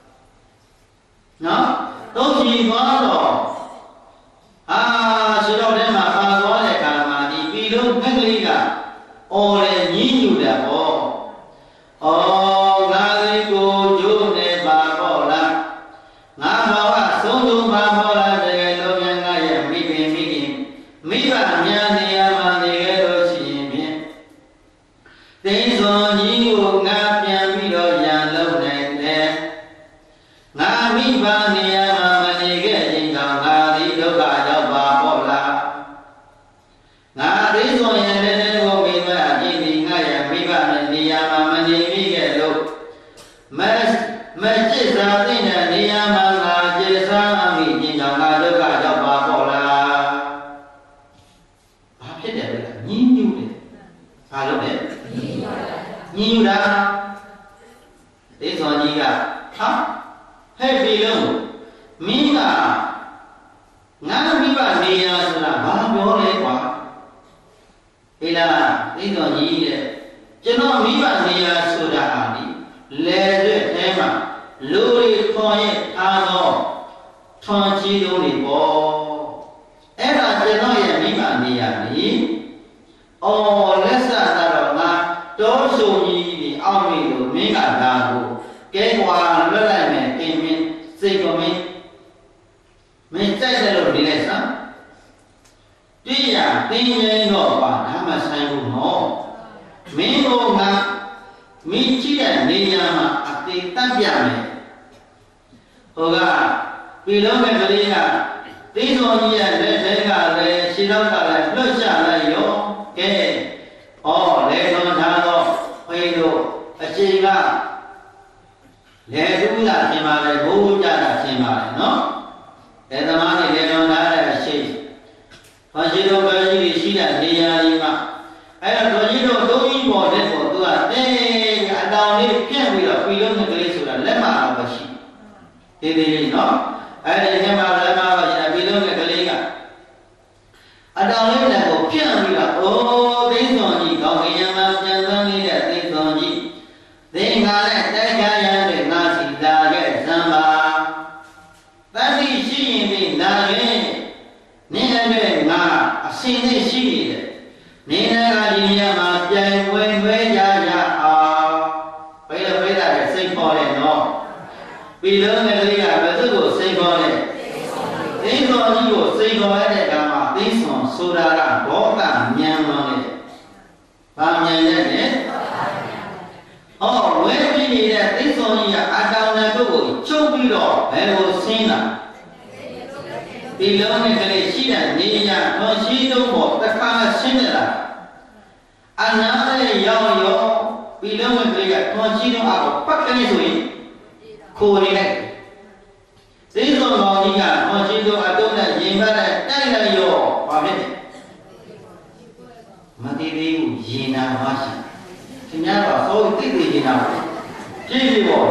[SPEAKER 1] နော်တိုးစီသွားတော့အာဆိုတော့ထဲမှာပါသွားတဲ့ကာမဒီပြီးလုံးနဲ့ကလေးကအော်လေညှဉ်းညူတယ်ဟောအော်ငါလေးကိုကျိုးနေပါတော့လားငါဘောကသုံးသုံးပါပေါ်လာတဲ့လုံးများငါရဲ့မိပင်မိခင်မိဘများနေရာမှာနေခဲ့လို့ရှိရင်ဖြင့်သိန်းစွန်ကြီးကိုငါပြန်ပြီးတော့ရန်လုံးနိုင်တယ်ငါမိဘနေရာမှာမနေခဲ့ခြင်းကြောင့်ငါဒီဒုက္ခရောက်ပါပေါ့လားငါသိန်းစွန်ရဲ့လည်းလည်းကိုမိဘအချင်းဒီငါရဲ့မိဘနဲ့နေရာမှာမနေမိခဲ့လို့မမကျစ်စာသိတဲ့နေရာမှာငါကျေစားမိခြင်းကြောင့်ငါဒုက္ခရောက်ပါပေါ့လားဘာဖြစ်တယ်လဲညင်းညူတယ်ဘာလို့လဲညင်းညူတာညင်းညူတာသိစွန်ကြီးကဟာဟဲ့ပြီလုံးမင်းကငါမိဘနေရာဆိုတာဘာပြောလဲကွာဟေးလားသိစွန်ကြီးတဲ့ကျွန်တော်မိဘနေရာဆိုတာဟာဒီလဲရွက်ထဲမှာလူတွေထွန်ရဲ့အားသောထွန်ချီးလုံးတွေပေါ့အဲ့ဒါကျွန်တော်ရဲ့မိဘနေရာနေအော်လက်စတာတော့ငါတောဆုံကြီးဒီအောက်မိလို့မင်းကဒါကိုကဲကွာလွတ်လိုက်မယ်ပြင်မင်းစိတ်ကမင်းမင်းကြိုက်တယ်လို့ဒီလိုက်စမ်းတင်းရတင်းရင်းတော့ပါဒါမှဆိုင်ဘူးနော်မင်းတို့ကမင်းကြည့်တဲ့နေရာမှာအသေးတက်ပြမယ်ဟိုကပြည်လုံးမဲ့ကလေးကသိတော်ကြီးရဲ့လက်ထဲကလည်းရှင်းတော့ကလည်းလွတ်ချလိုက်ရောကဲဩလေတော်ထားတော့ခွေးတို့အချိန်ကလေတူးလာခြင်းပါလေဘိုးကြတာခြင်းပါလေနော်လေသမားတွေလေတော်ထားတဲ့အချိန်ဘာရှိတော်ပဲကြီးရှိတဲ့နေရာကြီးမှာအဲ့တော့တော်ကြီးတို့သုံးကြီးပေါ်တဲ့ပေါ်သူကတဲအတောင်လေးပြန့်ပြီးတော့ပြည်လုံးမဲ့ကလေးဆိုတာလက်မအောင်ပဲရှိသေးသေးလေးနော်အဲ့ဒီထဲမှာလက်မပါရှိတဲ့ပြည်လုံးမဲ့ကလေးကအတောင်လေးလည်းကိုပြန့်ပြီးတော့အိုးသိန်းစွန်ကြီးကောင်းကင်ယံမှာပြန်သွန်းနေတဲ့သိန်းစွန်ကြီးသင်္ခါနဲ့တိုက်ခါရတဲ့ငါစီလာခဲ့ဇံပါတတိရှိရင်ဒီလာရင်နင်းတဲ့ငါအစင်းနဲ့ရှိနေတယ်နေနာကဒီနေရာမှာပြိုင်ပွဲနှွဲကြကြအောင်ဘယ်လိုပဲတာလဲစိတ်ပေါ်တယ်နော်ပြီးလုံးကလေးကဘယ်သူ့ကိုစိတ်ပေါ်လဲသိစွန်ကြီးကိုစိတ်ပေါ်ရတဲ့အခါမှာသိစွန်ဆိုတာကဒေါသမြန်လွန်တယ်။ဘာမြန်လဲလဲ။အော်ဝဲပြင်းနေတဲ့သိစ္ဆုံကြီးကအတောင်နဲ့ပုဂ္ဂိုလ်ချုပ်ပြီးတော့ဘယ်လိုဆင်းလာဒီလုံးနဲ့ကလေးရှိတဲ့နေရာတော့ရှိတော့ပေါ်တစ်ခါဆင်းလာအနာနဲ့ရောင်ရောဒီလုံးနဲ့ကလေးကတော့ရှိတော့အောက်ပတ်ကလေးဆိုရင်ခိုးနေလိုက်သိစ္ဆုံတော်ကြီးကတော့ရှိတော့အတုံးနဲ့ရင်ပတ်နဲ့တိုက်လိုက်ရောဘာဖြစ်လဲမတည်သေးဘူးရင်နာပါရှိခင်ဗျားတော့သိသိသေးရင်နာပြည့်ပြီပေါ့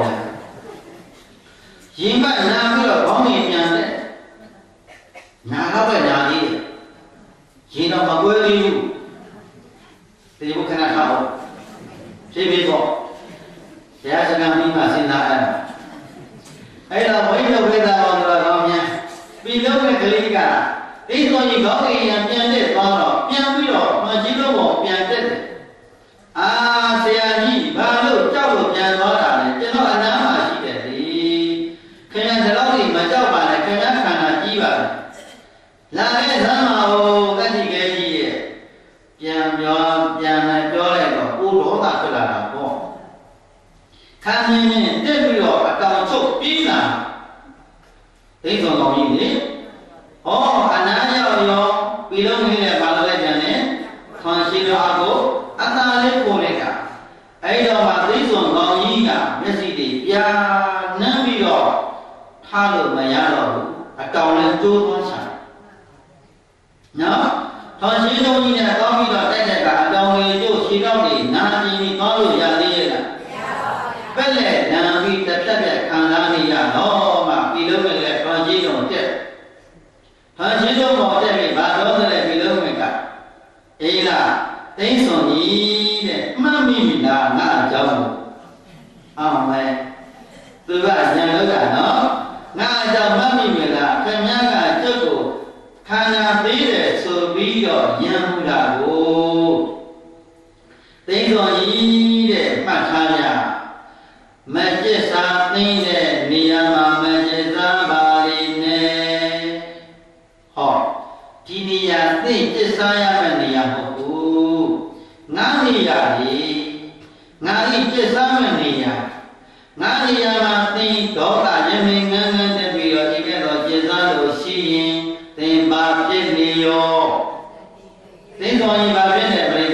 [SPEAKER 1] ရင်ပတ်နာပြီးတော့ခေါင်းကြီးပြန်တဲ့နာတော့ပဲနာကြီးရင်တော့မကွဲသေးဘူးဒီဘုခဏထားအောင်ပြည့်ပြီပေါ့ဆရာစကားပြီးမှစဉ်းစားအဲ့ဒါအဲ့တော့ဘိန်းတို့ဝိသဘောတော်ကောင်းများပြီးလုံးတဲ့ကလေးကဒီဆိုရင်ခေါင်းကြီးရပြန်တဲ့သွားတော့ပြန်ပြီးတော့မကြီးလို့ပေါ့ပြန်တက်တယ်အာဆရာကြီးဘာလို့ကြောက်လို့ပြန်သွားတာလဲကျွန်တော်အနားမှာရှိတယ်ဒီခင်ဗျားဒီလောက်ကြီးမကြောက်ပါနဲ့ခင်ဗျားခန္ဓာကြီးပါလာတဲ့သမ်းမာဟိုတတိကဲကြီးရဲ့ပြန်ပြောပြန်လည်းပြောလိုက်တော့ကိုဒေါသဖြစ်လာတာပေါ့ခံရင်းနဲ့တက်ပြီးတော့အတောင်ချုပ်ပြီးလာဒိဋ္ဌံကောင်းကြီးလေဟောအနာရောက်ရောပြီးလုံးကြီးနဲ့ပါလို့လိုက်ကြတယ်ခွန်ရှိတော်အကိုအသာလေးပုံလိုက်တာအဲ့တော့မှဒိဋ္ဌံကောင်းကြီးကမျက်စိတွေပြာနှမ်းပြီးတော့ထားလို့မရတော့ဘူးအတောင်လည်းကျိုးသွားချာနော်ထောင်ရှိတော်ကြီးနဲ့ကောင်းပြီးတော့တိုက်တဲ့ကအတောင်လေးကျိုးခြေထောက်တွေနာကျင်ပြီးသွားလို့ရသေးရဲ့လားမရပါဘူးပက်လက်နာပြီးတစ်ဖြတ်ဖြတ်ခံစားနေရတော့မှပြီးလုံးနဲ့လည်းထောင်ရှိတော်တက်ထောင်ရှိတော်ပေါ်တက်ပြီးဘာတော့လဲပြီးလုံးကအေးလားသိန်းစွန်ကြီးတဲ့မှတ်မိပြီလားငါအကြောင်းအောင်မယ်သူကညံလို့ကနော်ငါအကြောင်းမှတ်မိပြီလားခင်ဗျားကကျုပ်ကိုခန္ဓာသေးတယ်ဆိုပြီးတော့ညံမှုတာကိုသိန်းစွန်ကြီးတဲ့မှတ်ထားကြမကျစ်စာသိမ့်တဲ့နေရာမှာမကျစ်စာပါလိနဲ့ဟောဒီနေရာသိကျစ်စာရမယ့်နေရာမဟုတ်ဘူးငါနေရာကြီးငါဤကျစ်စာမယ့်နေရာငါနေရာမှာသိဒေါသရမင်းငန်းငန်းတက်ပြီးတော့ဒီကဲတော့ကျစ်စာလို့ရှိရင်သင်ပါဖြစ်နေရောသင်တော်ရင်ပါဖြစ်တယ်ပြိဿ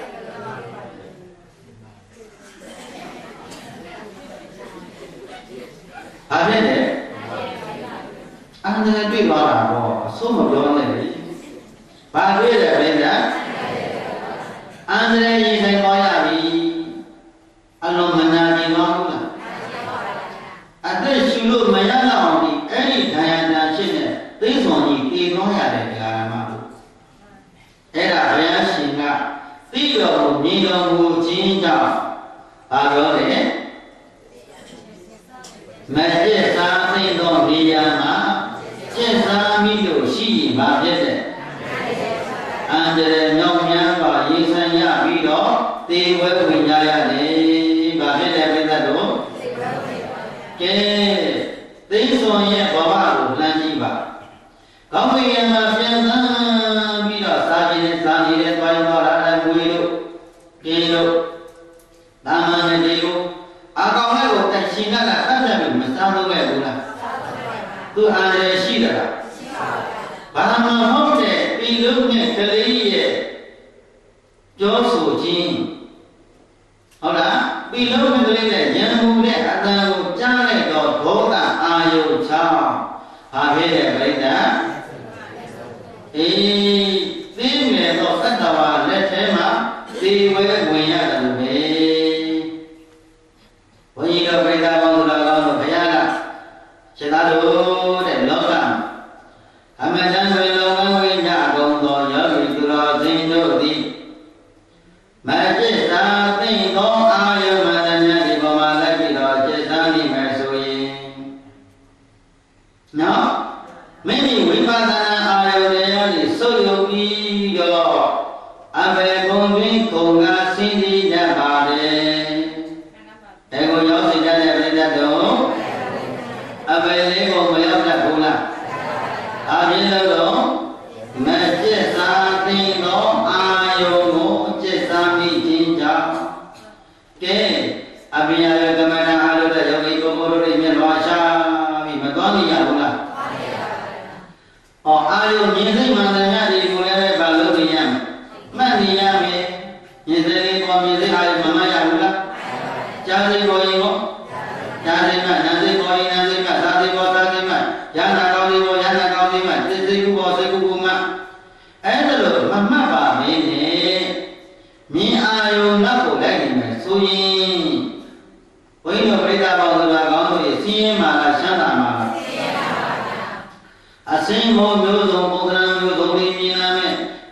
[SPEAKER 1] ဘာဖြစ်လဲအန္တရာယ်တွေ့သွားတာပေါ့အဆုံးမပြောနဲ့လေဘာတွေ့တယ်ပြိဿအန္တရာယ်ရင်ဆိုင်သွားရပြီအလုံးမနာကျင်သွားဘူးလားအသက်ရှူလို့မရတော့အောင်ဒီအဲ့ဒီဒဏ်ရာဒဏ်ဖြစ်နေသိဆုံးကြီးတည်သွားရတယ်တရားမှာအဲ့ဒါဘုရားရှင်ကသိတော်မူမြင်တော်မူခြင်းကြောင့်ဘာပြောလဲမကျက်စားသိသောနေရာမှာကျက်စားမိလို့ရှိရင်ဘာဖြစ်လဲအန္တရာယ်မြောက်များစွာရေးဆန်းရပြီးတော့သေဝဲဝင်ကြရတယ်ဘာဖြစ်လဲပြတ်တော့ကဲသိစွန်ရဲ့ဘဝကိုလှမ်းကြည့်ပါကောင်းကင်ယံမှာပြန်သမ်းပြီးတော့စာကြည့်တဲ့စာကြည့်တဲ့တွိုင်းတော်လာတဲ့ဝေတို့ပြေတို့သာမန်နဲ့ဒီကိုအကောင်လေးကိုတရှင်ကလည်းအပ်တယ်မစားလို့ပဲဘူးလားသူအန္တရာယ်ရှိတယ်လားရှိပါဘူးဘာမှမဟုတ်တဲ့ပြည်လုံးနဲ့ကလေးရဲ့ပြောဆိုခြင်းဟုတ်လားပြည်လုံးနဲ့ကလေးနဲ့ဉာဏ်မူနဲ့အတန်ကိုကြားလိုက်တော့ဒေါသအာယုချောင်းဘာဖြစ်လဲပြိဿအေးသိမြဲတော့သတ္တဝါလက်ထဲမှာသေဝဲဝင်ရတယ်လို့ပဲဘုန်းကြီးတို့ပြိဿပေါင်းစုတော်ကောင်းတို့ဘုရားကရှင်သာတို့တဲ့လောကအမတန်တွင်လောကဝိညာအကုန်သောယောဂီသူတော်စင်တို့သည်မကျစ်သာသိသောအာယုမန္တမြတ်ဒီပေါ်မှာလက်ပြီးတော့ကျစ်သာနေမယ်ဆိုရင်နော်မိမိဝိပဿနာအာယုတရားတွေဆုပ်ယုပ်ပြီးတော့အဘေကုံတွင်ခုံကဆင်းပြီးတတ်ပါတယ်အဲကိုရောက်စီတတ်တဲ့ပြိဿတို့အဘေလေးကိုမရောက်တတ်ဘူးလားအပြင်းလို့တော့မကျစ်သာ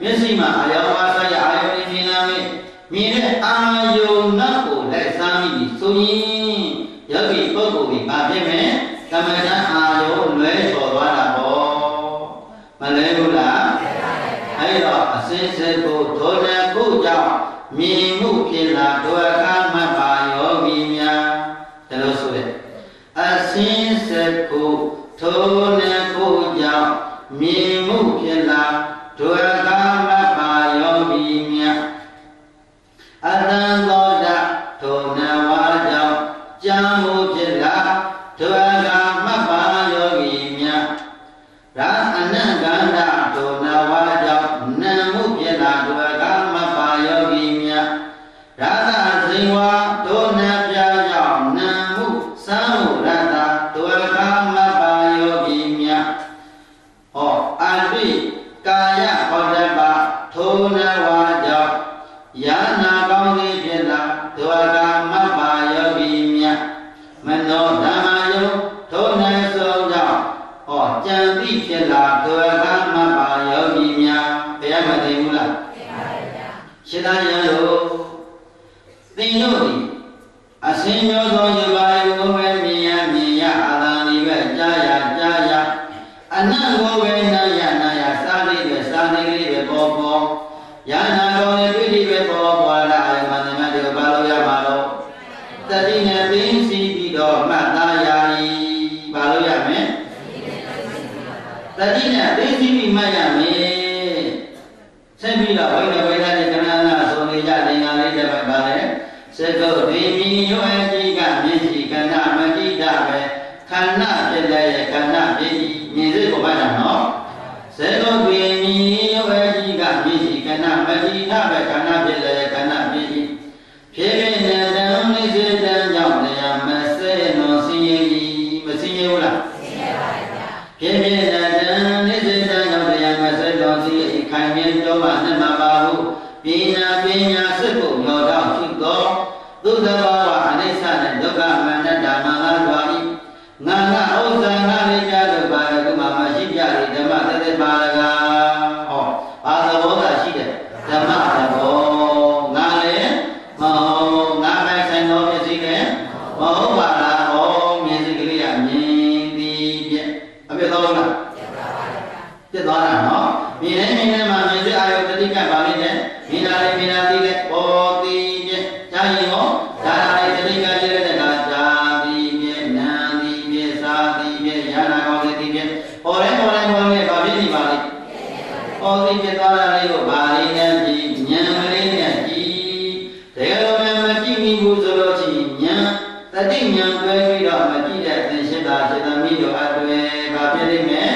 [SPEAKER 1] မျက်စိမှာအာယောပါဆိုင်အာယောမြင်လာမယ်မြင်တဲ့အာယုံနောက်ကိုလိုက်စားမိပြီဆိုရင်ယောဂီပုဂ္ဂိုလ်ဒီဘာဖြစ်မယ်ကမ္မဋ္ဌာန်းအာယုံလွဲချော်သွားတာပေါ့မလဲဘူးလားအဲ့တော့အစင်းစက်ကိုဒေါနကုကြောင့်မြင်မှုဖြစ်လာဒုက္ခမတ်ပါယောဂီများဒါလို့ဆိုတဲ့အစင်းစက်ကိုဒေါနကုကြောင့်မြင်မှုဖြစ်လာဒုက္ခမတ်ပါယောဂီများအတန်သောတဒုနဝါကြောင့်ကြာမှုဖြစ်လာဒုက္ခမတ်ပါယောဂီများရာအနန္တန္တဒုနဝါကြောင့်နံမှုဖြစ်လာဒုက္ခမတ်ပါယောဂီများရာသဇိဝဒုနပြကြောင့်နံမှုသံမှုရတဒုက္ခမတ်ပါယောဂီများဟောအတိကာယဟောတပထိုနဝါကြောင့်ယာနာကောင်းသည်ဖြစ်လာဒုက္ခမတ်ပါယောဂီများမနောဓမ္မယုထိုနဆုံးကြောင့်ဟောကြံတိဖြစ်လာဒုက္ခမတ်ပါယောဂီများဘယ်မသိဘူးလားသိပါရဲ့ဗျာရှင်းသားရလို့သင်တို့သည်အစင်းမျိုးသောယဘာယကိုပဲမြင်ရမြင်ရအာသာနိပဲကြားရကြားရအနတ်ကိုပဲနာရနာရစာလေးပဲစာလေးလေးပဲပေါ်ပေါ်ယာနာတော်နဲ့တွေ့ပြီးပဲပေါ်ပေါ်လာအာယမန္တမတေဘာလို့ရမှာတော့တတိနဲ့သိစီပြီးတော့မှတ်သားရည်ဘာလို့ရမလဲတတိနဲ့သိစီပြီးမှတ်ရမယ်ဆက်ပြီးတော့ဝိနဝေဒနဲ့ကဏ္ဍနာဆိုနေကြတယ်ငါလေးတစ်ပတ်ပါလေစကုတ်ဒီမီယောအတိကမျက်စိကဏ္ဍမတိတပဲခန္ဓာဖြစ်တဲ့ခန္ဓာဖြစ်မြင်စိတ်ကိုမှတ်တာနော်စကုတ်ဒီမီယောအတိကမျက်စိကဏ္ဍမတိတပဲခန္ဓာဖြစ်တဲ့ခန္ဓာဖြစ်ဖြစ်ဖြစ်နေတဲ့တန်လေးစေတန်ကြောင့်တရားမစဲနော်စင်းရင်မစင်းရဘူးလားစင်းရပါဗျာဖြစ်ဖြစ်နေတဲ့တန်လေးစေတန်ကြောင့်တရားမစဲတော့စင်းရင်ခိုင်မြဲတော့မှနဲ့မှာပါဘူးပညာပညာစက်ကိုရောတော့ရှိတော့သုတ္တဘာဝအနိစ္စနဲ့ဒုက္ခမနတ္တမင်္ဂလာတော်ဤငါငါဥစ္စာငါလေးပြလို့ပါရကုမမရှိပြလေဓမ္မတသက်ပါရကဟောဘာသဘောသာရှိတယ်ဓမ္မသဘောငါလည်းမဟုတ်ငါပဲဆိုင်တော်ဖြစ်စီတယ်မဟုတ်ပါလားဟောမြင်စိကလေးကမြင်သည်ပြည့်အပြည့်တော်လားပြည့်သွားတာနော်မြင်နေမြင်နေမှာမြင်စိအာယုတတိကပါလိမ့်တယ်မြင်တာလေးမြင်တာသိတဲ့ပေါ်သည်ပြည့်ဇာရင်ဟောဇာတာလေးတတိကပြည့်တဲ့ကဇာသည်ပြည့်နာသည်ပြည့်စာသည်ပြည့်ယာနာကောင်းသည်ပြည့်ပေါ်တယ်ပေါ်တယ်ပေါ်တယ်ဗာပြည့်နေပါလိမ့်ပေါ်သည်ပြည့်သွားတာလေးကိုဗာလေးနဲ့ကြည့်ဉာဏ်လေးနဲ့ကြည့်တကယ်လို့မကြည့်မိဘူးဆိုလို့ရှိရင်ဉာဏ်တတိဉာဏ်တွဲပြီးတော့မကြည့်တဲ့သင်ရှိတာစေတမိတို့အတွေ့ဗာပြည့်လိမ့်မယ်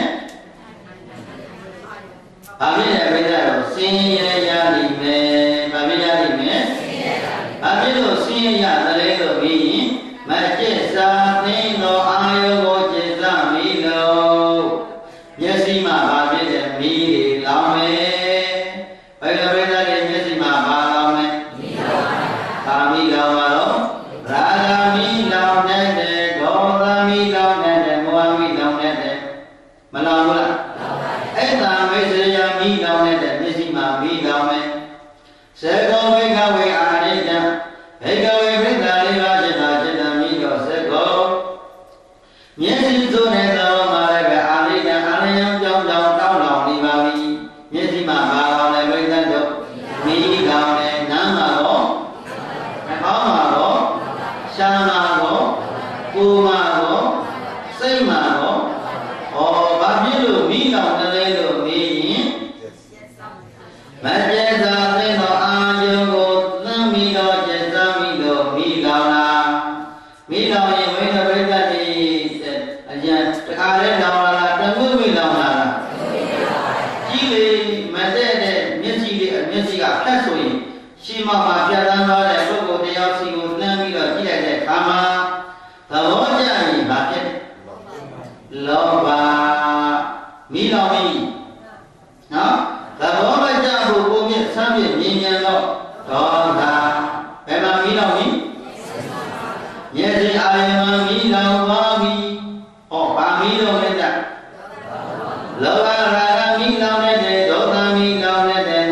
[SPEAKER 1] ဗာပြည့်တဲ့ပြည့်တော့စင်ရရလိမ့်မယ်ဗာပြည့်ရလိမ့်မယ်ဘာဖြစ်လို့ဆင်းရဲရတယ်လို့ပြီးရင်မကျက်စာသိသောအာယုကိုကျက်စာမိလို့မျက်စိမှာဘာဖြစ်တယ်မိတွေလောင်မယ်ဘယ်လိုပဲသားရဲ့မျက်စိမှာဘာလောင်လဲမိလောင်ပါဘာမိလောင်ပါတော့ရာဂမိလောင်တဲ့ဒေါသမိလောင်တဲ့မောဟမိလောင်တဲ့မလောင်ဘူးလားလောင်ပါအဲ့ဒါမိစေယမိလောင်တဲ့မျက်စိမှာမိလောင်မယ်စေကောဝိကဝေအာရိတံဘေကဝေပိဿာလေးပါးจิตာจิตံမိတော့စေကောမျက်စိဆိုတဲ့သောမှာလည်းပဲအာရိတံအာရယံကြောင်းကြောင်းတောင်းလောင်နေပါပြီမျက်စိမှာဘာလောင်လဲဝိသတ်တော့မိလောင်တယ်နားမှာတော့နှာခေါင်းမှာတော့ရှားမှာတော့ကိုယ်မှာတော့စိတ်မှာတော့ဩဘာဖြစ်လို့မိလောင်တယ်လဲလို့မေးရင်မကျေသာသိသောအာယုကိုသံမိတော့ကျေသာမိတော့မိလောင်လာမိလောင်ရင်ဝိနဝိတ္တိအကျဉ်တခါလဲလောင်လာတာတမှုမိလောင်လာတာကြီးလေမတဲ့တဲ့မျက်စိလေးမျက်စိကဖြတ်ဆိုရင်ရှင်းမမှာဖြတ်တန်းသွားတဲ့ပုဂ္ဂိုလ်တရားစီကိုနှမ်းပြီးတော့ကြည့်လိုက်တဲ့အခါမှာသဘောကျရင်ဘာဖြစ်လောဘမိလောင်ပြီနော်သဘောမကျဖို့ကိုမြင့်ဆမ်းပြမြင်မြန်တော့ဒေါသဘယ်မှာမိလောင်ပြီမျက်စိအာယမမိလောင်သွားပြီဟောဗာမိတော့လဲကြလောဘရာဂမိလောင်တဲ့ဒေါသမိလောင်တဲ့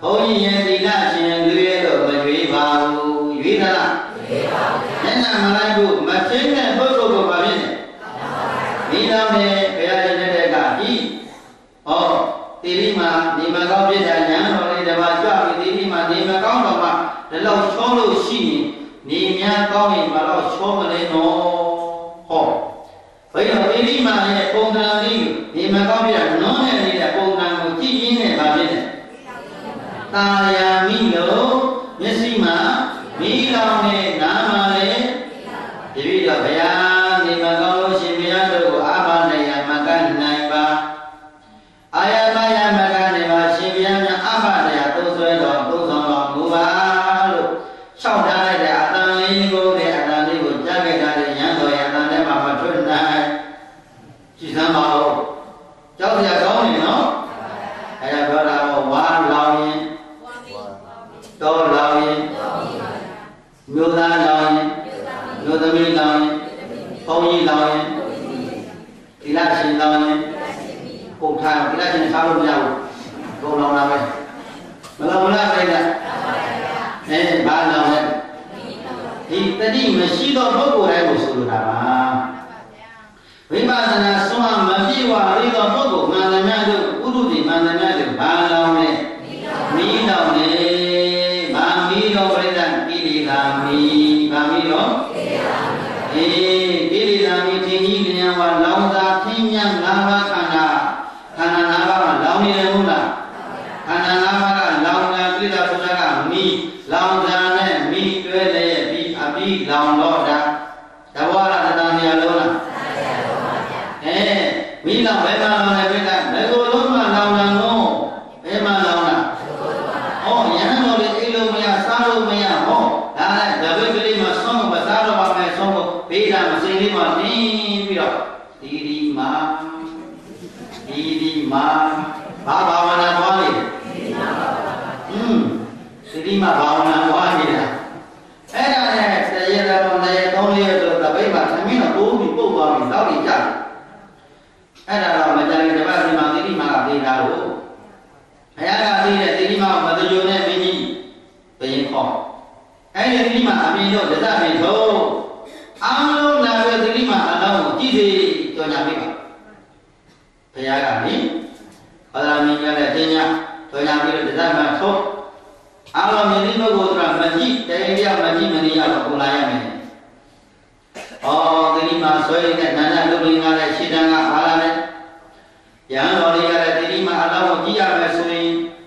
[SPEAKER 1] ဘုန်းကြီးရဲ့ဒီနာရှင်လူရဲ့လို့မရွေးပါဘူးရွေးသလားရွေးပါဘူးမျက်နှာမလိုက်ဘူးမသိတဲ့ပုဂ္ဂိုလ်ကိုပါဖြစ်နေဒီတော့လေဘုရားရှင်တဲ့ကဒီဟောတိရိမာဒီမကောင်းပြတဲ့ညာတော်လေးတစ်ပါးကြွပြီးတိရိမာဒီမကောင်းတော့မှဒီလောက်ချောလို့ရှိရင်နေများကောင်းရင်ဘာလို့ချောမလဲနော်ဟောဘယ်တော့တိရိမာရဲ့ပုံသဏ္ဍာန်လေးဒီမကောင်းပြတဲ့နွမ်းတဲ့လေးတဲ့ပုံသဏ္ဍာန်ကိုကြည့်ရင်းနဲ့ပါဖြစ်နေတာယာမိလို့မျက်စိမှာမိလောင်နဲ့နားမှာလည်းဒီပြီးတော့ဘုရားနေမကောင်းလို့ရှင်ဘုရားတို့ကိုအာမနိုင်ရမကနိုင်ပါအာယမယမကနေပါရှင်ဘုရားများအာမနိုင်ရသုံးဆွဲတော်သုံးဆောင်တော်မူပါလို့လျှောက်ထားလိုက်တဲ့အတန်လေးကိုတဲ့အတန်လေးကိုကြားခဲ့တာတဲ့ရန်တော်ရအတန်ထဲမှာမထွက်နိုင်ကြည်စမ်းပါဦးကြောက်စရာကောင်းနေနော်အဲဒါပြောတာတော့ဝါလောင်ရင်တော်လောင်ရင်မြို့သားလောင်ရင်မြို့သမီးလောင်ရင်ဘုန်းကြီးလောင်ရင်ဒီလရှင်လောင်ရင်ပုံထားဒီလရှင်ထားလို့မရဘူးပုံလောင်လာပဲမလောင်မလားပြိတ္တာအဲဘာလောင်လဲဒီတတိမရှိသောပုဂ္ဂိုလ်တိုင်းကိုဆိုလိုတာပါဝိပဿနာဆုံးအမပြေဝရိသောပုဂ္ဂိုလ်မှန်သမျှတို့ဥဒုတိမှန်သမျှတို့ဘာလောင်လဲမီးလောင်လဲဘာမီးတော့ပြိတ္တာကိလေသာမီးဘာမီးတော့အေးကိလေသာမီးထင်ကြီးဉာဏ်ဝါလောင်သာထင်းမြတ်ငါးပါးခန္ဓာခန္ဓာငါးပါးမှာလောင်နေတယ်ဟုတ်လားခန္ဓာငါးပါးကလောင်တာကိလေသာဆိုတာကမီးလောင်တာနဲ့မီးတွဲတဲ့ပြီးအပြီးလောင်တော့တာတဘောရတဏှာနေရာလုံးလားအဲမီးလောင်ဘယ်မှာလောင်လဲပြိတ္တာဘယ်ကိုလုံးမှလောင်တာနော်ဘယ်မှာလောင်တာဟောယဟန်တော်လေးအိလို့မရစားလို့မရဟောဒါနဲ့တပိတ်ကလေးမှာဆုံးမစားတော့ပါမယ်ဆုံးဖို့ဘေးတာမစိမ့်လေးမှာနင်းပြီးတော့ဒီဒီမှာဒီဒီမှာဘာဘာဝနာသွားနေอืมဒီဒီမှာဘာဝနာသွားနေတာအဲ့ဒါနဲ့တရေတော်နဲ့သုံးလေးရတော့တပိတ်မှာသမီးတော့တိုးပြီးပုတ်သွားပြီးတောက်ပြီးကြတယ်အဲ့ဒါတော့မကြခင်တပတ်ဒီမှာဒီဒီမှာကပြေးတာလို့ဘုရားကသိတဲ့ဒီဒီမှာမတယုံနဲ့မင်းကြီးဘယင်ခေါ်အဲ့ဒီဒီမှာအမြင်တော့ဒသပင်ထုတ်အားလုံးလာပြီးဒီဒီမှာအလောင်းကိုကြည့်စီကြော်ညာပေးပါဘုရားကနိဘာသာမင်းကလည်းတင်ညာကြော်ညာပြီးတော့ဒသမှာထုတ်အားလုံးမြင်ဒီပုဂ္ဂိုလ်ကမကြည့်တရားမကြည့်မနေရတော့ကိုလာရမယ်ဩဒီဒီမှာဆွဲနေတဲ့နန္ဒလူလေးကလည်းရှင်းတန်းကအားလာတယ်ယဟန်တော်လေးကလည်းဒီဒီမှာအလောင်းကိုကြည့်ရမယ်ဆိုရင်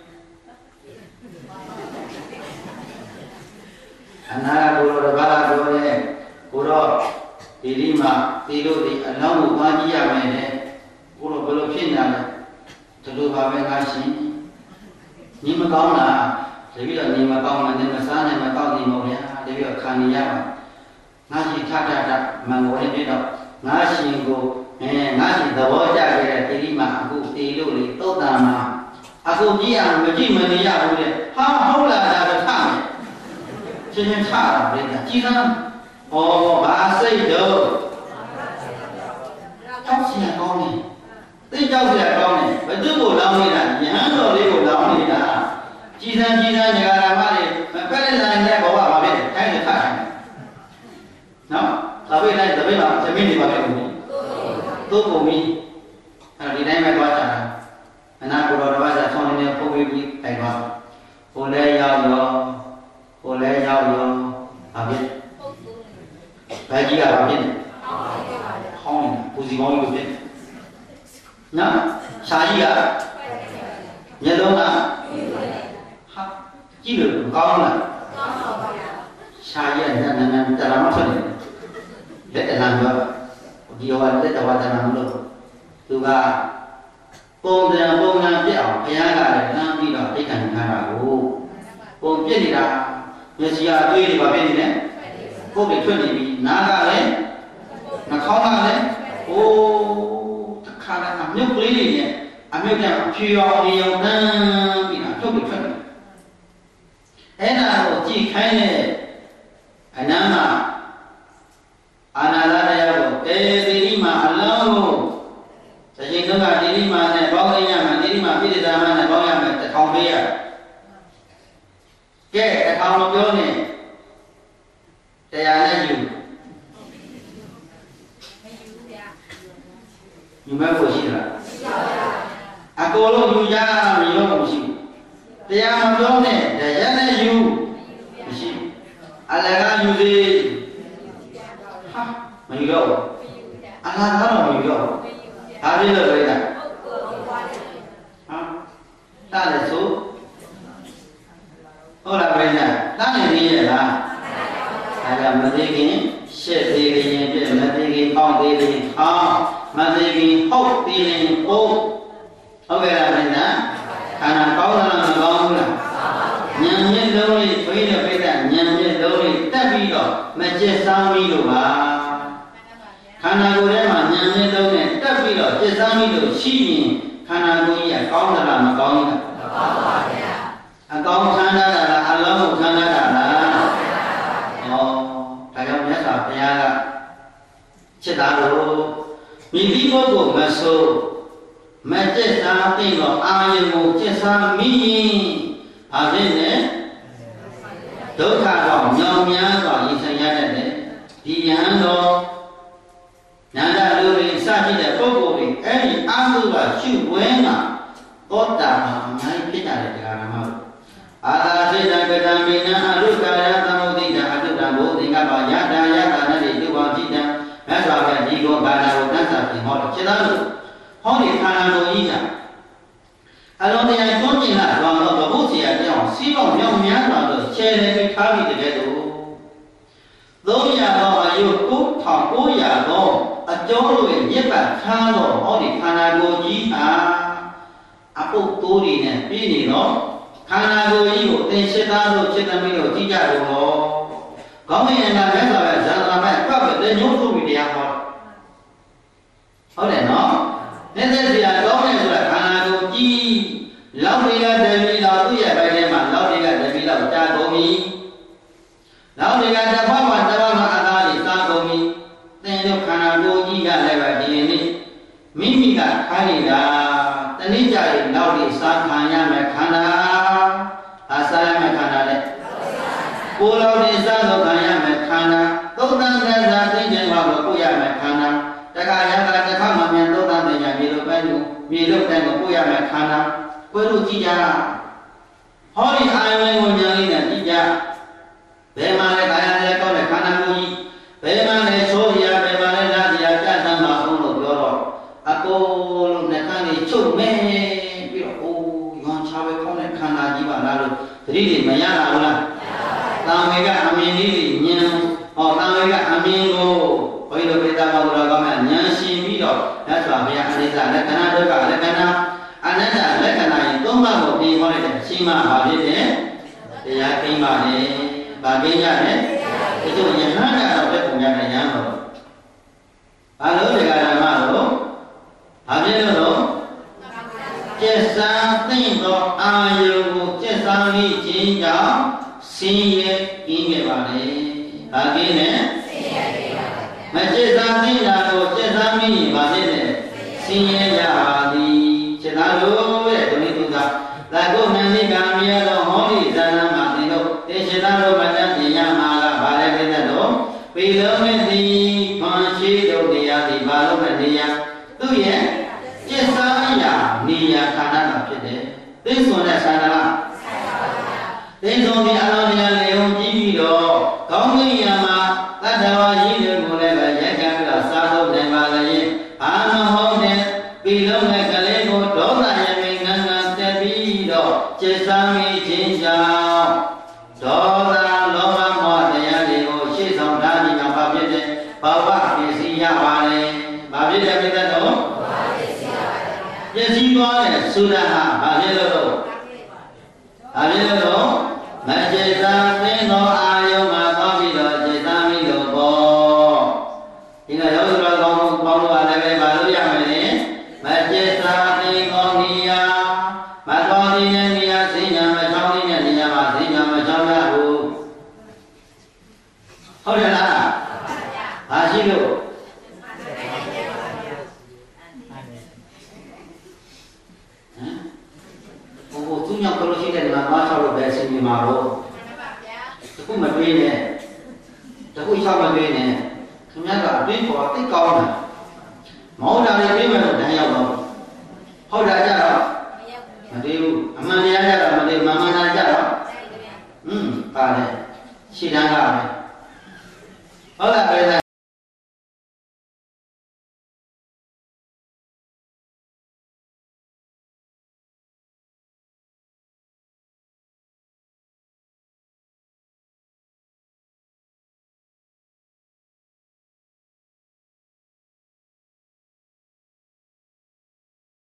[SPEAKER 1] အနာဂုရောတပါးတော်ရဲ့ကိုတော့ဒီဒီမှာဒီလိုဒီအလောင်းကိုသွားကြည့်ရမယ်နဲ့ကိုတော့ဘယ်လိုဖြစ်နေလဲဒီလိုပါပဲငါရှင်ညီမကောင်းလားတပည့်တော်ညီမကောင်းမှလည်းမစားနိုင်မကောက်နေမို့ဗျာတပည့်တော်ခံနေရပါငါရှင်ထထထမန်ကိုလည်းပြတော့ငါရှင်ကိုအဲငါရှင်သဘောကျခဲ့တဲ့ဒီဒီမှာအခုတေလို့လေသုတ်တံမှာအခုကြည့်ရမကြည့်မနေရဘူးလေဟာဟုတ်လားဒါတော့ထမယ်ချင်းချင်းချတာလေကြည်စမ်းဩဘာစိတ်တော့တောက်စီရကောင်းနေသိကြောက်စီရကောင်းနေဘယ်သူ့ကိုလောင်းနေတာယဟန်တော်လေးကိုလောင်းနေတာကြည်စမ်းကြည်စမ်းညဂရာမတွေမဖက်တဲ့နိုင်တဲ့ဘဝမှာဖြစ်တယ်တိုင်းနဲ့ထထိုင်နော်သပိတ်လိုက်သပိတ်မှာသမင်းတွေပါပဲဘုရားသို့ပုံပြီးအဲ့ဒီတိုင်းပဲသွားကြတာအနာကိုတော်တော်ကဆောင်းနေဖုတ်ပြီးပြီးတိုင်သွားဟိုလဲရောက်ရောဟိုလဲရောက်ရောဘာဖြစ်ဘယ်ကြီးကဘာဖြစ်ဟောင်းနေတာပူစီပေါင်းလို့ဖြစ်နော်ရှာကြီးကမျက်လုံးကဟာကြည့်လို့ကောင်းလားကောင်းပါဗျာရှာကြီးကနန်းနန်းတရာမထွက်နေလက်တနာပြောဒီဟောလက်တဝါဒနာမလို့သူကပုံတံပုံနာပြအောင်ဘုရားကလည်းလမ်းပြီးတော့သိက္ခာထားတာကိုပုံပြစ်နေတာမျက်စိကအတွေးတွေပါပြစ်နေတယ်ပုတ်တွေထွက်နေပြီနားကလည်းနှာခေါင်းကလည်းအိုးတစ်ခါလည်းအမြုပ်ကလေးတွေနဲ့အမြုပ်ကဖြူအောင်နေအောင်တန်းပြီးတော့ထုတ်ပြီးထွက်နေအဲ့ဒါကိုကြည့်ခိုင်းတဲ့အနမ်းမှာအာနာလာတရားကိုတေတိရိမာအလောင်းကိုတစ်ချိန်လုံးကတိရိမာနဲ့ပေါင်းလိုက်ရမယ်တိရိမာပြည့်စုံမှနဲ့ပေါင်းရမယ်တစ်ထောင်ပေးရ cái thằng nóပြောnày thì ai nói gì nhưng mà vô gì là à cô lo dù ra mình lo không gì thì ai nóပြောnày để ai nói dù gì à là cái dù gì ha mình lo à là cái nào mình lo à bây giờ vậy nè ta là số ô là vậy nè ta này gì vậy là hay là mình đi cái sẽ đi cái gì vậy mình đi cái con đi cái à mình đi cái hốc đi cái ô ok là vậy nè khả năng có là là con là nhân nhân đâu đi phải là phải là nhân nhân đâu đi tất bị đó mà chết sao mi đâu mà khả năng của đấy mà nhân nhân đâu này tất bị đó chết sao mi đâu chỉ nhìn khả năng của gì con là làm con là à con khả năng là anh lớn một khả năng là ồ tại ông nhớ là bây giờ chết đã rồi mình đi qua cuộc mà số mà chết sao thì nó ai một chết sao mi à thế này tối thà bỏ nhau nhá bỏ gì sang nhà này đấy thì nhà đó nhà đã đưa đến xa chỉ để có cuộc thì cái gì ăn được là chịu quen mà có đảm bảo ngay cái nhà này là làm sao à là thế là cái đam mê nó ăn được cái đó ta muốn đi là ăn được làm bố thì các bạn giá đa giá cả nó để đưa vào chi nha mấy sao cái gì có bà nào cũng sẵn thì họ chết đó họ thì thà làm đồ gì nào à lúc này anh nói chuyện là đoàn đội bố gì à nhau xí vào nhau nhá đoàn đội chơi lên cái khá bị cái đồ đối nhà đó là yêu cút thằng cố nhà đó ở chỗ rồi nhất là khá rồi họ thì thà làm đồ gì à à bộ tôi đi nè bí này nó khả năng của ý của tên sẽ ta rồi sẽ ta mới được chỉ ra được nó có mấy anh làm cái sao vậy sao làm cái có phải đến nhốt luôn bị đè họ ở đây nó nên thế thì là có này là khả năng của chi lão đi ra để đi đâu tôi vậy bài này mà lão đi ra để đi đâu cha của mi lão đi ra để phát hoàn ta mà ăn ra thì ta của mi nên nó khả năng của chi ra lại bài gì này mi mi cả khai đi ra tên đi chơi lão đi sang khai nhà mẹ khả năng à sao mẹ khả năng đấy cô lão đi sang đâu khai nhà mẹ khả năng tốt năng ra ra tiếng chuyện vào của cô nhà mẹ khả năng tất cả nhà ta sẽ phát mà miền tốt năng thì nhà mi đâu bên đâu mi đâu bên của cô nhà mẹ khả năng quên luôn chi ra họ đi ai mới ngồi nhà đi là chi ra về mà lại cái này con này khả năng của gì về mà lại số gì à về mà lại ra gì à cha ta mà không được rồi à cô lúc này khả năng chụp mẹ biết ô ngon sao vậy không này khả năng gì mà ra được thì đi mà nhà nào là tao mấy cái amin đi nhiều họ tao mấy cái amin cô bây giờ bây giờ bao giờ có mẹ nhớ xin biết rồi đã chuẩn bị ăn đi ra đấy cái nào đối cả đấy cái nào anh ấy là lấy cái này tốt mà một đi con này để xin mà họ đi thế thì nhà khi mà đi bà kia nhà đấy cái chỗ nhà hát là đầu cái cùng nhà này nhà rồi bà lớn thì cái này mà rồi bà biết đâu rồi chết sang tinh đó ai yêu chết sang đi chính giáo xin ye in cái bà này bà kia này mà chết sang tinh là rồi chết sang đi bà kia này xin ye nhà đi chết là rồi để đi tu tập là cô nàng đi làm gì đó họ đi ra làm mà đi đâu để chết là rồi mà ra thì nhà mà là bà lại bên đó vì lớn lên thì con chỉ đâu đi à thì bà lúc này đi à tu ye chết sang nhà đi à khả năng là chết đấy đến số này sai là đến số thì anh đi ăn leo chỉ đó có người nhà mà ta đâu gì được một này là giải cái là sao đâu này mà là gì anh không này vì lúc này cái lễ của đó là nhà mình ngăn ngăn sẽ bị đó chết sang mi chính sao đó là lo mà mọi người nhà đi ngồi chết xong ra đi làm bà biết đấy bà bà biết gì nhà bà này bà biết đấy biết đấy đâu cái gì đó này sudah ha bà biết đâu bà biết đâu mà chết ra thế nó ai yêu mà có bị rồi chết ra mi được bò thì là đâu rồi con con bà này về bà lúc nào này mà chết ra thì con đi à mà con đi nhà đi à xin nhà mà cháu đi nhà đi nhà mà xin nhà mà cháu ra u không được à à xin được 오, 중요한 걸로 시대는 마, 마차로 배신이 마로. ခုမတွေးနဲ့တခုချောက်မတွေးနဲ့ခင်ဗျားကအတွေးပေါ်သိကောင်းတယ်မောင်းတာလေးတွေးမယ်လို့တန်းရောက်တော့ဟုတ်တာကြတော့မတွေးဘူးအမှန်တရားကြတော့မတွေးမှန်မှန်တာကြတော့ဟွန်းပါတယ်ရှင်းတန်းကပဲဟုတ်လားပဲ